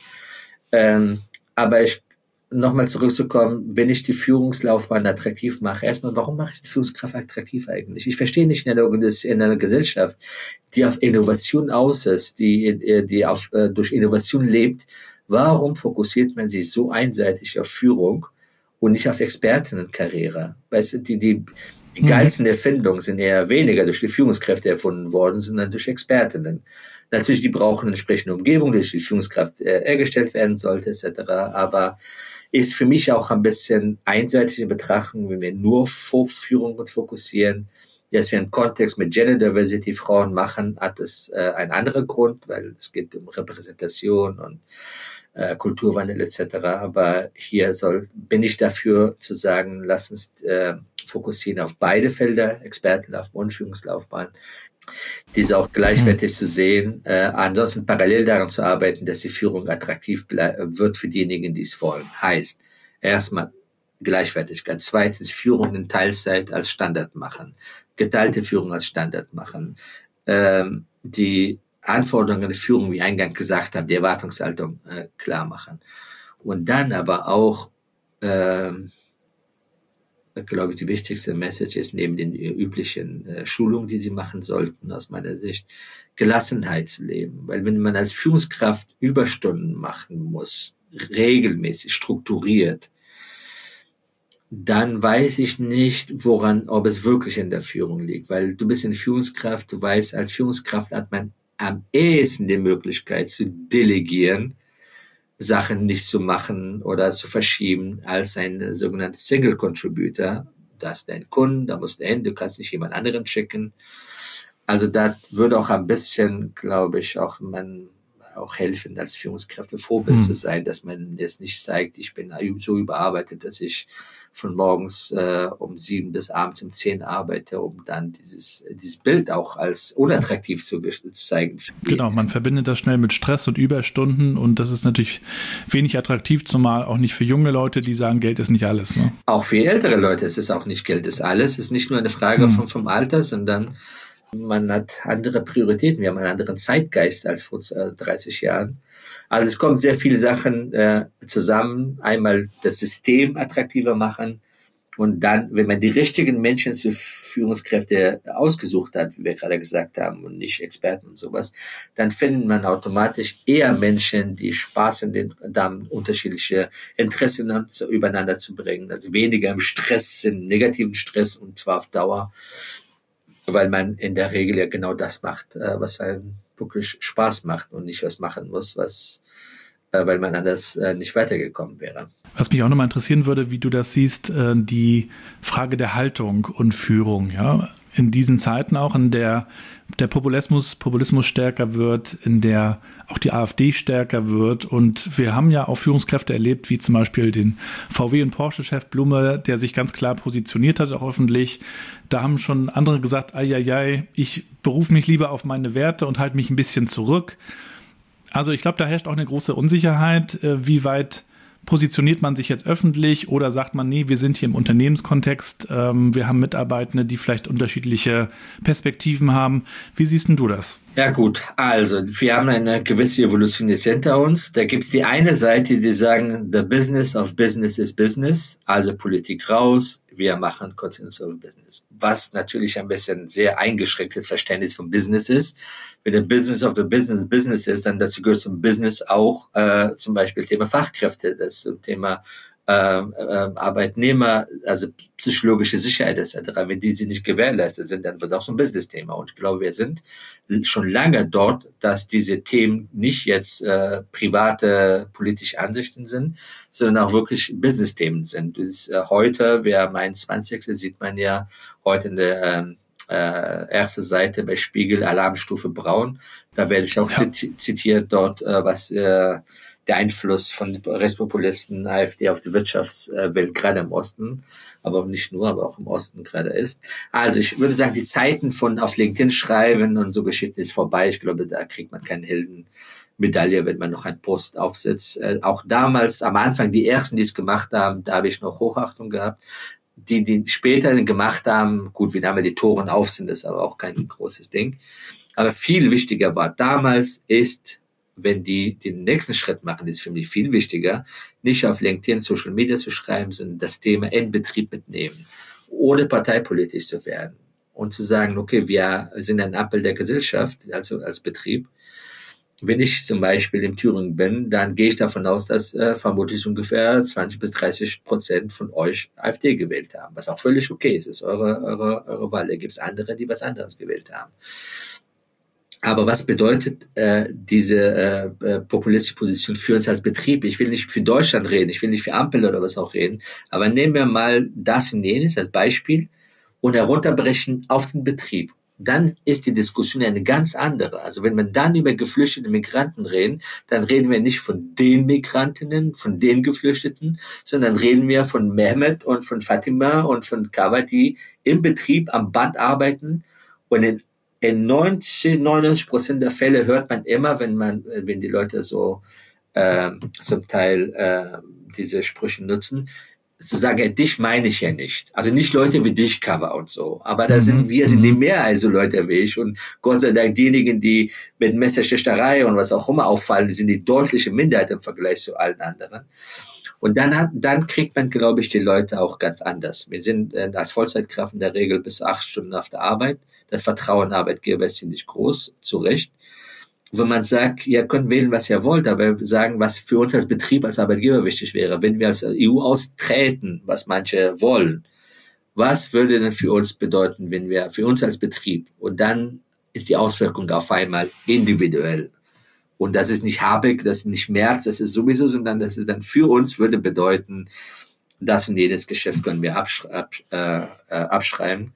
Ähm, aber ich, nochmal zurückzukommen, wenn ich die Führungslaufbahn attraktiv mache, erstmal, warum mache ich die Führungskraft attraktiv eigentlich? Ich verstehe nicht in einer, in einer Gesellschaft, die auf Innovation aus ist, die, die auf, durch Innovation lebt, warum fokussiert man sich so einseitig auf Führung und nicht auf Expertinnenkarriere? Weißt du, die, die, Die geilsten Erfindungen sind eher weniger durch die Führungskräfte erfunden worden, sondern durch Expertinnen. Natürlich, die brauchen eine entsprechende Umgebung, durch die Führungskraft äh, hergestellt werden sollte, et cetera. Aber ist für mich auch ein bisschen einseitige Betrachtung, wenn wir nur auf Führung fokussieren. Dass wir einen Kontext mit Gender Diversity Frauen machen, hat es äh, einen anderen Grund, weil es geht um Repräsentation und äh, Kulturwandel et cetera. Aber hier soll bin ich dafür zu sagen, lass uns äh, fokussieren auf beide Felder, Expertenlaufbahn und Führungslaufbahn, diese auch gleichwertig mhm. zu sehen, äh, ansonsten parallel daran zu arbeiten, dass die Führung attraktiv ble- wird für diejenigen, die es wollen. Heißt, erstmal Gleichwertigkeit, zweitens Führung in Teilzeit als Standard machen, geteilte Führung als Standard machen, ähm, die Anforderungen der Führung, wie eingangs gesagt habe, die Erwartungshaltung äh, klar machen. Und dann aber auch ähm, glaube ich, die wichtigste Message ist neben den üblichen äh, Schulungen, die sie machen sollten, aus meiner Sicht, Gelassenheit zu leben. Weil wenn man als Führungskraft Überstunden machen muss, regelmäßig, strukturiert, dann weiß ich nicht, woran, ob es wirklich in der Führung liegt. Weil du bist eine Führungskraft, du weißt, als Führungskraft hat man am ehesten die Möglichkeit zu delegieren, Sachen nicht zu machen oder zu verschieben als ein sogenannter Single Contributor. Da ist dein Kunde, da musst du hin, du kannst nicht jemand anderen schicken. Also da würde auch ein bisschen, glaube ich, auch man auch helfen, als Führungskräfte Vorbild hm. zu sein, dass man jetzt nicht zeigt, ich bin so überarbeitet, dass ich von morgens äh, um sieben bis abends um zehn arbeite, um dann dieses dieses Bild auch als unattraktiv zu zeigen. Genau, man verbindet das schnell mit Stress und Überstunden und das ist natürlich wenig attraktiv, zumal auch nicht für junge Leute, die sagen, Geld ist nicht alles. Ne? Auch für ältere Leute ist es auch nicht Geld ist alles. Es ist nicht nur eine Frage hm. vom, vom Alter, sondern man hat andere Prioritäten. Wir haben einen anderen Zeitgeist als vor dreißig Jahren. Also es kommen sehr viele Sachen äh, zusammen. Einmal das System attraktiver machen und dann, wenn man die richtigen Menschen zu Führungskräfte ausgesucht hat, wie wir gerade gesagt haben, und nicht Experten und sowas, dann findet man automatisch eher Menschen, die Spaß in den haben, unterschiedliche Interessen übereinander zu bringen. Also weniger im Stress, im negativen Stress und zwar auf Dauer. Weil man in der Regel ja genau das macht, was einem wirklich Spaß macht und nicht was machen muss, was äh, weil man anders äh, nicht weitergekommen wäre. Was mich auch nochmal interessieren würde, wie du das siehst, äh, die Frage der Haltung und Führung, ja, in diesen Zeiten auch, in der der Populismus, Populismus stärker wird, in der auch die AfD stärker wird. Und wir haben ja auch Führungskräfte erlebt, wie zum Beispiel den V W- und Porsche-Chef Blume, der sich ganz klar positioniert hat, auch öffentlich. Da haben schon andere gesagt, ai, ai, ai, ich berufe mich lieber auf meine Werte und halte mich ein bisschen zurück. Also ich glaube, da herrscht auch eine große Unsicherheit, wie weit positioniert man sich jetzt öffentlich oder sagt man, nee, wir sind hier im Unternehmenskontext, ähm, wir haben Mitarbeitende, die vielleicht unterschiedliche Perspektiven haben. Wie siehst denn du das? Ja gut, also wir haben eine gewisse Evolution jetzt hinter uns. Da gibt's die eine Seite, die sagen, the business of business is business, also Politik raus, wir machen Consensus of Business. Was natürlich ein bisschen sehr eingeschränktes Verständnis von Business ist. Wenn der Business of the Business Business ist, dann dazu gehört zum Business auch äh, zum Beispiel Thema Fachkräfte, das Thema äh, äh, Arbeitnehmer, also psychologische Sicherheit et cetera. Wenn diese nicht gewährleistet sind, dann wird es auch so ein Business-Thema. Und ich glaube, wir sind schon lange dort, dass diese Themen nicht jetzt äh, private politische Ansichten sind, sondern auch wirklich Business-Themen sind. Das ist, äh, heute, wer am einundzwanzigsten sieht man ja heute in der ähm, äh, erste Seite bei Spiegel, Alarmstufe Braun. Da werde ich auch ja. zitiert dort, äh, was äh, der Einfluss von Rechtspopulisten, AfD auf die Wirtschaftswelt gerade im Osten, aber nicht nur, aber auch im Osten gerade ist. Also ich würde sagen, die Zeiten von auf LinkedIn schreiben und so Geschichten ist vorbei. Ich glaube, da kriegt man keine Heldenmedaille, wenn man noch einen Post aufsetzt. Äh, auch damals, am Anfang, die Ersten, die es gemacht haben, da habe ich noch Hochachtung gehabt. Die, die später gemacht haben, gut, wie damals die Toren auf sind, ist aber auch kein großes Ding. Aber viel wichtiger war damals, ist, wenn die den nächsten Schritt machen, ist für mich viel wichtiger, nicht auf LinkedIn, Social Media zu schreiben, sondern das Thema in Betrieb mitnehmen, ohne parteipolitisch zu werden und zu sagen, okay, wir sind ein Appel der Gesellschaft, also als Betrieb. Wenn ich zum Beispiel in Thüringen bin, dann gehe ich davon aus, dass äh, vermutlich ungefähr zwanzig bis dreißig Prozent von euch AfD gewählt haben, was auch völlig okay ist, ist eure, eure, eure Wahl. Da gibt es andere, die was anderes gewählt haben. Aber was bedeutet äh, diese äh, populistische Position für uns als Betrieb? Ich will nicht für Deutschland reden, ich will nicht für Ampel oder was auch reden, aber nehmen wir mal das und jenes als Beispiel und herunterbrechen auf den Betrieb. Dann ist die Diskussion eine ganz andere. Also wenn man dann über geflüchtete Migranten reden, dann reden wir nicht von den Migrantinnen, von den Geflüchteten, sondern reden wir von Mehmet und von Fatima und von Kawa, die im Betrieb am Band arbeiten. Und in, in neunzig, neunundneunzig Prozent der Fälle hört man immer, wenn man, wenn die Leute so äh, zum Teil äh, diese Sprüche nutzen, zu sagen, ja, dich meine ich ja nicht. Also nicht Leute wie dich, Cover und so. Aber da sind, wir sind die mehr als so Leute wie ich. Und Gott sei Dank diejenigen, die mit Messerstecherei und was auch immer auffallen, sind die deutliche Minderheit im Vergleich zu allen anderen. Und dann hat, dann kriegt man, glaube ich, die Leute auch ganz anders. Wir sind äh, als Vollzeitkraft in der Regel bis acht Stunden auf der Arbeit. Das Vertrauen in Arbeitgeber ist ziemlich groß, zu Recht. Wenn man sagt, ihr könnt wählen, was ihr wollt, aber sagen, was für uns als Betrieb, als Arbeitgeber wichtig wäre, wenn wir als E U austreten, was manche wollen, was würde denn für uns bedeuten, wenn wir, für uns als Betrieb, und dann ist die Auswirkung auf einmal individuell. Und das ist nicht Habeck, das ist nicht Merz, das ist sowieso, sondern das ist dann für uns würde bedeuten, das und jedes Geschäft können wir absch- absch- äh, äh, abschreiben.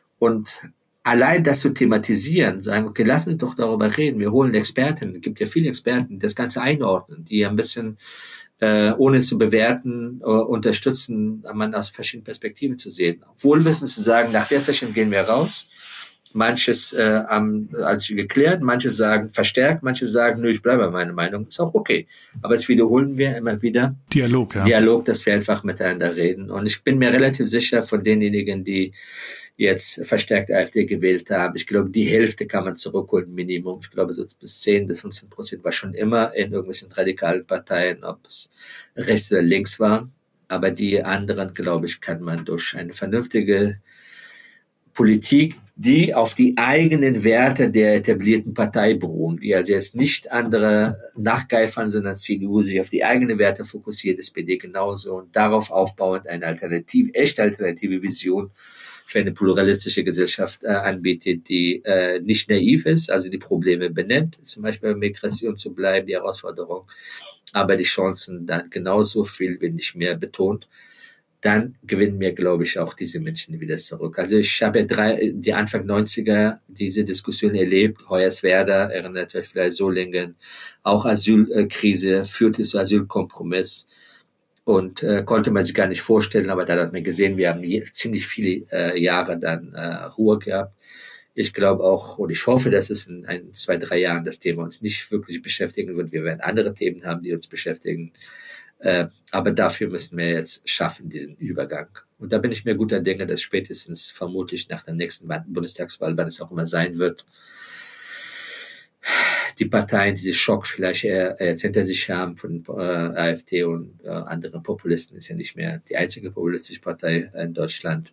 Und allein das zu thematisieren, sagen, okay, lass uns doch darüber reden, wir holen Experten, es gibt ja viele Experten, die das Ganze einordnen, die ein bisschen, äh, ohne zu bewerten, äh, unterstützen, man aus verschiedenen Perspektiven zu sehen. Wohlwissend zu sagen, nach der Session gehen wir raus, manches äh, am, als geklärt, manche sagen verstärkt, manche sagen, nö, ich bleibe bei meiner Meinung, ist auch okay. Aber jetzt wiederholen wir immer wieder Dialog, ja. Dialog, dass wir einfach miteinander reden. Und ich bin mir relativ sicher von denjenigen, die jetzt verstärkt AfD gewählt haben. Ich glaube, die Hälfte kann man zurückholen, Minimum. Ich glaube, so bis zehn bis fünfzehn Prozent war schon immer in irgendwelchen radikalen Parteien, ob es rechts oder links war. Aber die anderen, glaube ich, kann man durch eine vernünftige Politik, die auf die eigenen Werte der etablierten Partei beruhen, die also jetzt nicht andere nachgeifern, sondern C D U sich auf die eigenen Werte fokussiert, S P D genauso, und darauf aufbauend eine alternative, echte alternative Vision für eine pluralistische Gesellschaft äh, anbietet, die äh, nicht naiv ist, also die Probleme benennt, zum Beispiel bei Migration zu bleiben, die Herausforderung, aber die Chancen dann genauso viel, wenn nicht mehr betont, dann gewinnen wir, glaube ich, auch diese Menschen wieder zurück. Also ich habe ja drei, die Anfang neunziger diese Diskussion erlebt, Hoyerswerda, erinnert euch vielleicht Solingen, auch Asylkrise, führte zu Asylkompromiss und äh, konnte man sich gar nicht vorstellen, aber dann hat man gesehen, wir haben je, ziemlich viele äh, Jahre dann äh, Ruhe gehabt. Ich glaube auch, und ich hoffe, dass es in ein, zwei, drei Jahren das Thema uns nicht wirklich beschäftigen wird. Wir werden andere Themen haben, die uns beschäftigen. Äh, aber dafür müssen wir jetzt schaffen, diesen Übergang. Und da bin ich mir guter Dinge, dass spätestens vermutlich nach der nächsten Bundestagswahl, wann es auch immer sein wird, die Parteien diese Schock vielleicht jetzt hinter sich haben von äh, AfD und äh, anderen Populisten, ist ja nicht mehr die einzige populistische Partei in Deutschland,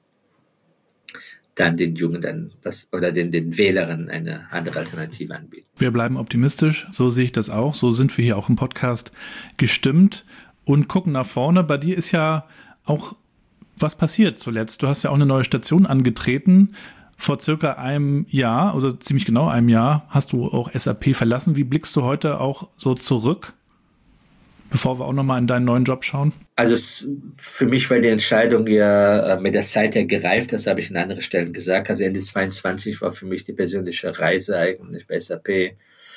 dann den Jungen dann was, oder den, den Wählern eine andere Alternative anbieten. Wir bleiben optimistisch, so sehe ich das auch. So sind wir hier auch im Podcast gestimmt und gucken nach vorne. Bei dir ist ja auch was passiert zuletzt. Du hast ja auch eine neue Station angetreten. Vor circa einem Jahr, also ziemlich genau einem Jahr, hast du auch S A P verlassen. Wie blickst du heute auch so zurück, bevor wir auch nochmal in deinen neuen Job schauen? Also es, für mich war die Entscheidung ja mit der Zeit ja gereift, das habe ich an anderen Stellen gesagt. Also Ende zweiundzwanzig war für mich die persönliche Reise eigentlich bei S A P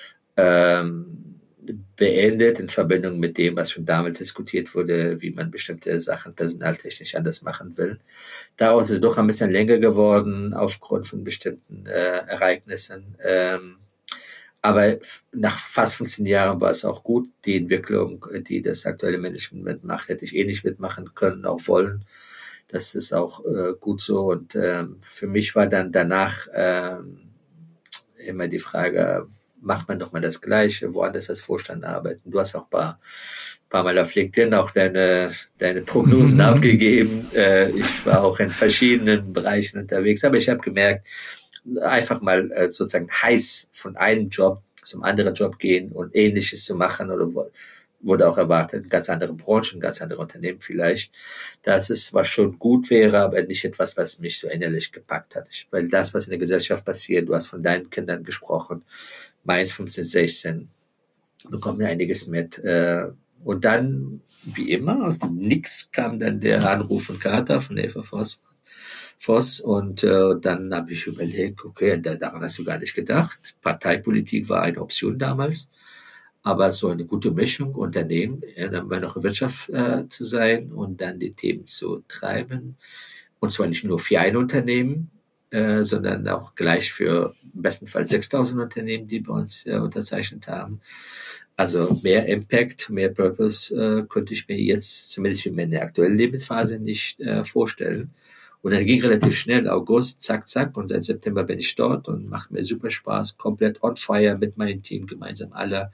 ähm, beendet in Verbindung mit dem, was schon damals diskutiert wurde, wie man bestimmte Sachen personaltechnisch anders machen will. Daraus ist es doch ein bisschen länger geworden aufgrund von bestimmten äh, Ereignissen. Ähm, aber nach fast fünfzehn Jahren war es auch gut. Die Entwicklung, die das aktuelle Management mitmacht, hätte ich eh nicht mitmachen können, auch wollen. Das ist auch äh, gut so. Und ähm, für mich war dann danach ähm, immer die Frage, macht man doch mal das Gleiche, woanders als Vorstand arbeiten. Du hast auch ein paar, paar Mal auf LinkedIn auch deine, deine Prognosen abgegeben. Äh, ich war auch in verschiedenen Bereichen unterwegs, aber ich habe gemerkt, einfach mal äh, sozusagen heiß von einem Job zum anderen Job gehen und Ähnliches zu machen oder wurde auch erwartet, ganz andere Branchen, ganz andere Unternehmen vielleicht, dass es zwar schon gut wäre, aber nicht etwas, was mich so innerlich gepackt hat. Ich, weil das, was in der Gesellschaft passiert, du hast von deinen Kindern gesprochen, mein fünfzehn, sechzehn, bekommen wir einiges mit. Äh, und dann, wie immer, aus dem Nix kam dann der Anruf von Carter, von Eva Voss. Voss und äh, dann habe ich überlegt, okay, da, daran hast du gar nicht gedacht. Parteipolitik war eine Option damals, aber so eine gute Mischung, Unternehmen, ja, dann bei noch Wirtschaft äh, zu sein und dann die Themen zu treiben. Und zwar nicht nur für ein Unternehmen, äh, sondern auch gleich für bestenfalls sechstausend Unternehmen, die bei uns äh, unterzeichnet haben. Also mehr Impact, mehr Purpose äh, könnte ich mir jetzt zumindest für meine aktuelle Lebensphase nicht äh, vorstellen. Und dann ging relativ schnell, August, zack, zack, und seit September bin ich dort und macht mir super Spaß, komplett on fire mit meinem Team, gemeinsam alle,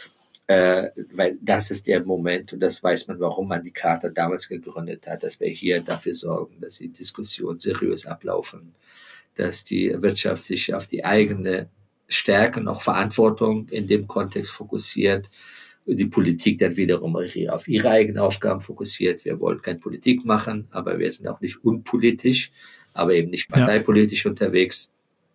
äh, weil das ist der Moment und das weiß man, warum man die Charta damals gegründet hat, dass wir hier dafür sorgen, dass die Diskussionen seriös ablaufen, dass die Wirtschaft sich auf die eigene Stärke und auch Verantwortung in dem Kontext fokussiert, die Politik dann wiederum auf ihre eigenen Aufgaben fokussiert. Wir wollen keine Politik machen, aber wir sind auch nicht unpolitisch, aber eben nicht parteipolitisch ja. unterwegs.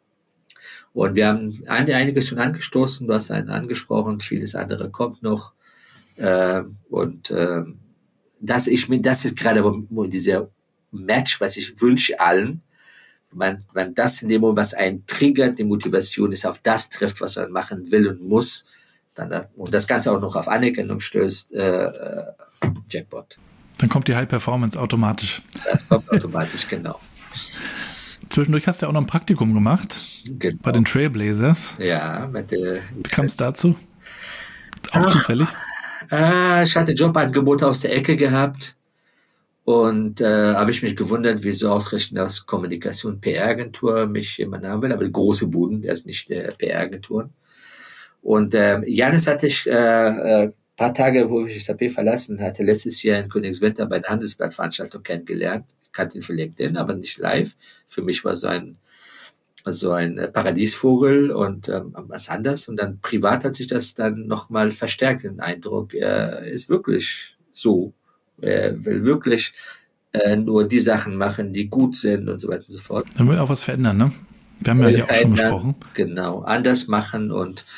Und wir haben einiges schon angestoßen, du hast einen angesprochen, vieles andere kommt noch. Ähm, und ähm, das, ich, das ist gerade dieser Match, was ich wünsche allen, wenn, wenn das in dem Moment, was einen triggert, die Motivation ist, auf das trifft, was man machen will und muss, dann, und das Ganze auch noch auf Anerkennung stößt, äh, äh, Jackpot. Dann kommt die High Performance automatisch. Das kommt automatisch, genau. Zwischendurch hast du ja auch noch ein Praktikum gemacht, genau. Bei den Trailblazers. Ja. Mit der, Wie kam es dazu? Auch Ach, zufällig? Äh, ich hatte Jobangebote aus der Ecke gehabt und äh, habe ich mich gewundert, wieso ausgerechnet aus Kommunikation P R-Agentur mich jemand haben will, aber große Buden, der ist nicht der P R-Agenturen. Und äh, Janis hatte ich äh, äh, paar Tage, wo ich S A P verlassen hatte, letztes Jahr in Königswinter bei der Handelsblattveranstaltung kennengelernt. Ich kannte ihn für LinkedIn, aber nicht live. Für mich war so ein so ein Paradiesvogel und ähm, was anderes. Und dann privat hat sich das dann nochmal verstärkt, den Eindruck. Er ist wirklich so. Er will wirklich äh, nur die Sachen machen, die gut sind und so weiter und so fort. Dann will auch was verändern, ne? Wir haben ja hier auch schon besprochen. Genau, anders machen und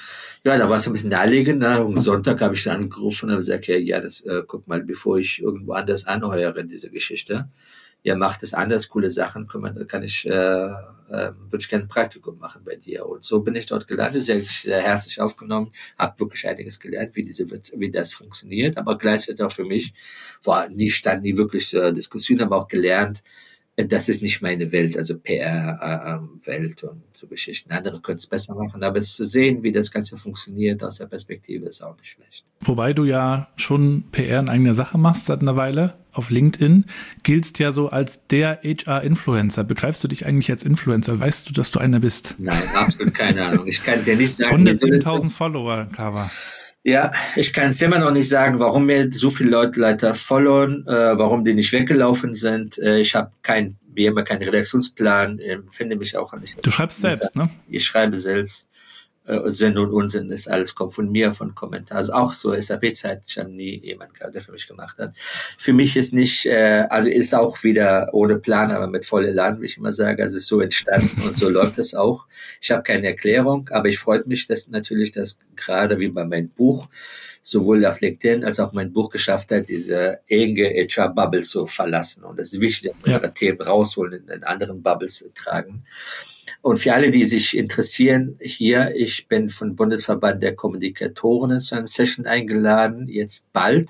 Ja, da war es ein bisschen naheliegend. Ne? Am Sonntag habe ich dann angerufen und habe gesagt, ja, ja, das, äh, guck mal, bevor ich irgendwo anders anheuere, diese Geschichte, ja, macht es anders, coole Sachen, kann, man, kann ich, äh, äh, würde ich gerne ein Praktikum machen bei dir. Und so bin ich dort gelandet, sehr, sehr herzlich aufgenommen, habe wirklich einiges gelernt, wie diese, wie das funktioniert, aber gleichzeitig auch für mich, war nie stand nie wirklich so Diskussion, aber auch gelernt, das ist nicht meine Welt, also P R-Welt äh, und so Geschichten. Andere können es besser machen, aber es zu sehen, wie das Ganze funktioniert aus der Perspektive, ist auch nicht schlecht. Wobei du ja schon P R in eigener Sache machst seit einer Weile. Auf LinkedIn giltst ja so als der H R-Influencer. Begreifst du dich eigentlich als Influencer? Weißt du, dass du einer bist? Nein, absolut keine Ahnung. Ich kann dir nicht sagen, hundertzehntausend Follower, Kawa. Ja, ich kann es immer noch nicht sagen, warum mir so viele Leute leider followen, äh, warum die nicht weggelaufen sind. Äh, ich habe kein, wie immer keinen Redaktionsplan, äh, finde mich auch nicht. Du schreibst selbst, ne? Ich schreibe selbst. Äh, Sinn und Unsinn ist alles, kommt von mir, von Kommentaren. Also auch so S A P-Zeit, ich habe nie jemanden gehabt, der für mich gemacht hat. Für mich ist nicht, äh, also ist auch wieder ohne Plan, aber mit voller Elan, wie ich immer sage. Also ist so entstanden und so läuft es auch. Ich habe keine Erklärung, aber ich freue mich, dass natürlich das gerade wie bei meinem Buch sowohl auf LinkedIn als auch mein Buch geschafft hat, diese enge H R-Bubble zu verlassen. Und es ist wichtig, dass wir ja. ihre Themen rausholen, in, in anderen Bubbles tragen. Und für alle, die sich interessieren, hier, ich bin von Bundesverband der Kommunikatoren zu einer Session eingeladen, jetzt bald.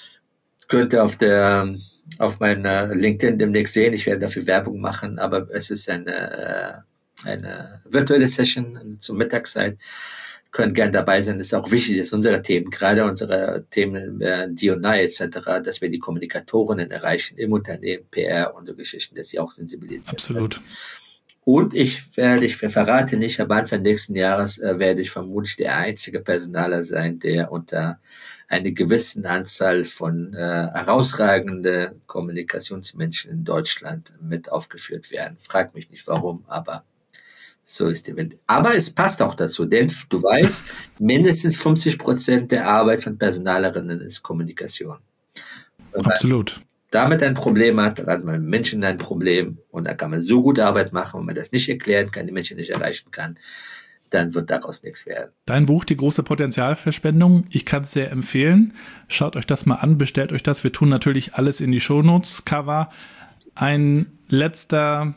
Könnt ihr auf der, auf meiner LinkedIn demnächst sehen, ich werde dafür Werbung machen, aber es ist eine, eine virtuelle Session zur Mittagszeit. Können gern dabei sein, das ist auch wichtig, dass unsere Themen, gerade unsere Themen äh, D und I et cetera, dass wir die Kommunikatorinnen erreichen im Unternehmen, P R und so Geschichten, dass sie auch sensibilisieren. Absolut. Werden. Und ich werde, ich verrate nicht, aber Anfang nächsten Jahres äh, werde ich vermutlich der einzige Personaler sein, der unter einer gewissen Anzahl von äh, herausragenden Kommunikationsmenschen in Deutschland mit aufgeführt werden. Frag mich nicht warum, aber so ist die Welt. Aber es passt auch dazu, denn du weißt, mindestens fünfzig Prozent der Arbeit von Personalerinnen ist Kommunikation. Wenn Absolut. Man damit ein Problem hat, dann hat man mit Menschen ein Problem und dann kann man so gute Arbeit machen, wenn man das nicht erklären kann, die Menschen nicht erreichen kann, dann wird daraus nichts werden. Dein Buch, Die große Potenzialverschwendung, ich kann es sehr empfehlen. Schaut euch das mal an, bestellt euch das. Wir tun natürlich alles in die Shownotes. Kawa, ein letzter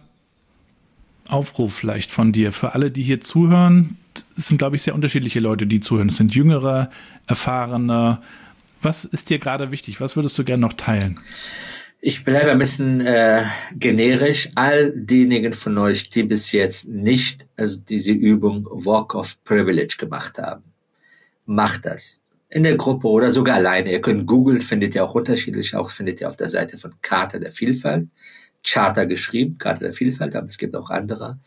Aufruf vielleicht von dir für alle, die hier zuhören. Es sind, glaube ich, sehr unterschiedliche Leute, die zuhören. Es sind jüngere, erfahrene. Was ist dir gerade wichtig? Was würdest du gerne noch teilen? Ich bleibe ein bisschen äh, generisch. All diejenigen von euch, die bis jetzt nicht also diese Übung Walk of Privilege gemacht haben, macht das. In der Gruppe oder sogar alleine. Ihr könnt googeln, findet ihr auch unterschiedlich. Auch findet ihr auf der Seite von Charta der Vielfalt. Charta geschrieben, Charta der Vielfalt, aber es gibt auch andere.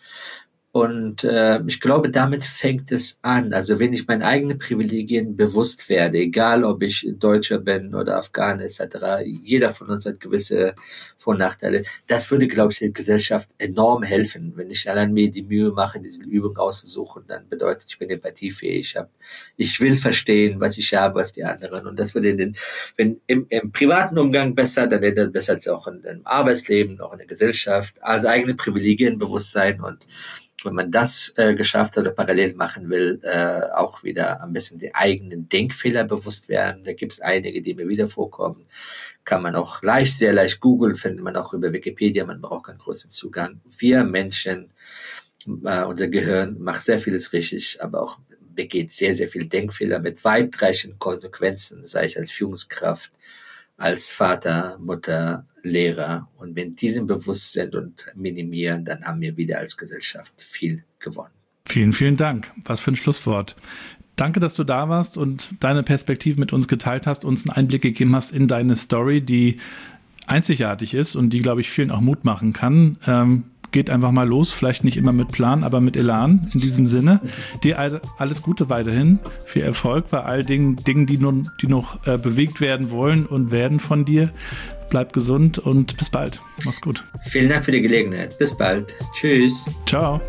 Und äh, ich glaube, damit fängt es an. Also wenn ich meine eigenen Privilegien bewusst werde, egal ob ich Deutscher bin oder Afghaner et cetera, jeder von uns hat gewisse Vor- und Nachteile. Das würde, glaube ich, der Gesellschaft enorm helfen. Wenn ich allein mir die Mühe mache, diese Übung auszusuchen, dann bedeutet, ich bin empathiefähig. Ich, hab, ich will verstehen, was ich habe, was die anderen. Und das würde in den, wenn im, im privaten Umgang besser, dann ändert besser als auch in, im Arbeitsleben, auch in der Gesellschaft. Also eigene Privilegien, Bewusstsein und wenn man das äh, geschafft hat oder parallel machen will, äh, auch wieder ein bisschen die eigenen Denkfehler bewusst werden. Da gibt es einige, die mir wieder vorkommen. Kann man auch leicht, sehr leicht googeln, findet man auch über Wikipedia. Man braucht keinen großen Zugang. Wir Menschen, äh, unser Gehirn macht sehr vieles richtig, aber auch begeht sehr, sehr viele Denkfehler mit weitreichenden Konsequenzen, sei es als Führungskraft, als Vater, Mutter, Lehrer. Und wenn diesen bewusst sind und minimieren, dann haben wir wieder als Gesellschaft viel gewonnen. Vielen, vielen Dank. Was für ein Schlusswort. Danke, dass du da warst und deine Perspektive mit uns geteilt hast, uns einen Einblick gegeben hast in deine Story, die einzigartig ist und die, glaube ich, vielen auch Mut machen kann. Ähm, geht einfach mal los, vielleicht nicht immer mit Plan, aber mit Elan. In diesem Sinne, dir alles Gute weiterhin, viel Erfolg bei all den Dingen, die, nun, die noch äh, bewegt werden wollen und werden von dir. Bleib gesund und bis bald. Mach's gut. Vielen Dank für die Gelegenheit. Bis bald. Tschüss. Ciao.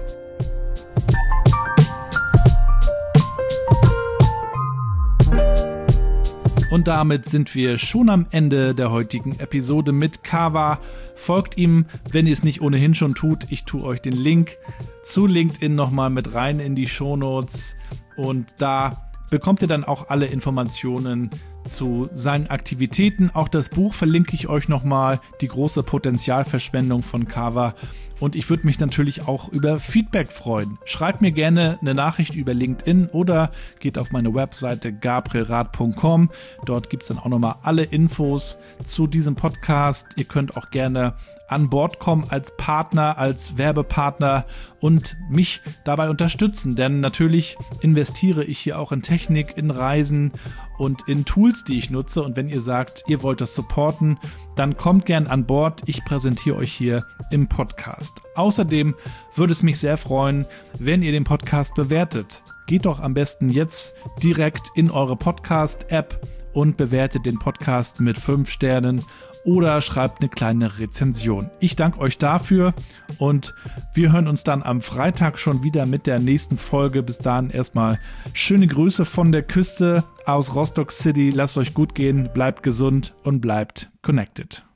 Und damit sind wir schon am Ende der heutigen Episode mit Kawa. Folgt ihm, wenn ihr es nicht ohnehin schon tut. Ich tue euch den Link zu LinkedIn nochmal mit rein in die Shownotes. Und da bekommt ihr dann auch alle Informationen zu seinen Aktivitäten. Auch das Buch verlinke ich euch nochmal, die große Potenzialverschwendung von Carver. Und ich würde mich natürlich auch über Feedback freuen. Schreibt mir gerne eine Nachricht über LinkedIn oder geht auf meine Webseite gabrielrath punkt com. Dort gibt es dann auch nochmal alle Infos zu diesem Podcast. Ihr könnt auch gerne an Bord kommen als Partner, als Werbepartner und mich dabei unterstützen. Denn natürlich investiere ich hier auch in Technik, in Reisen und in Tools, die ich nutze. Und wenn ihr sagt, ihr wollt das supporten, dann kommt gern an Bord. Ich präsentiere euch hier im Podcast. Außerdem würde es mich sehr freuen, wenn ihr den Podcast bewertet. Geht doch am besten jetzt direkt in eure Podcast-App und bewertet den Podcast mit fünf Sternen oder schreibt eine kleine Rezension. Ich danke euch dafür und wir hören uns dann am Freitag schon wieder mit der nächsten Folge. Bis dahin erstmal schöne Grüße von der Küste aus Rostock City. Lasst euch gut gehen, bleibt gesund und bleibt connected.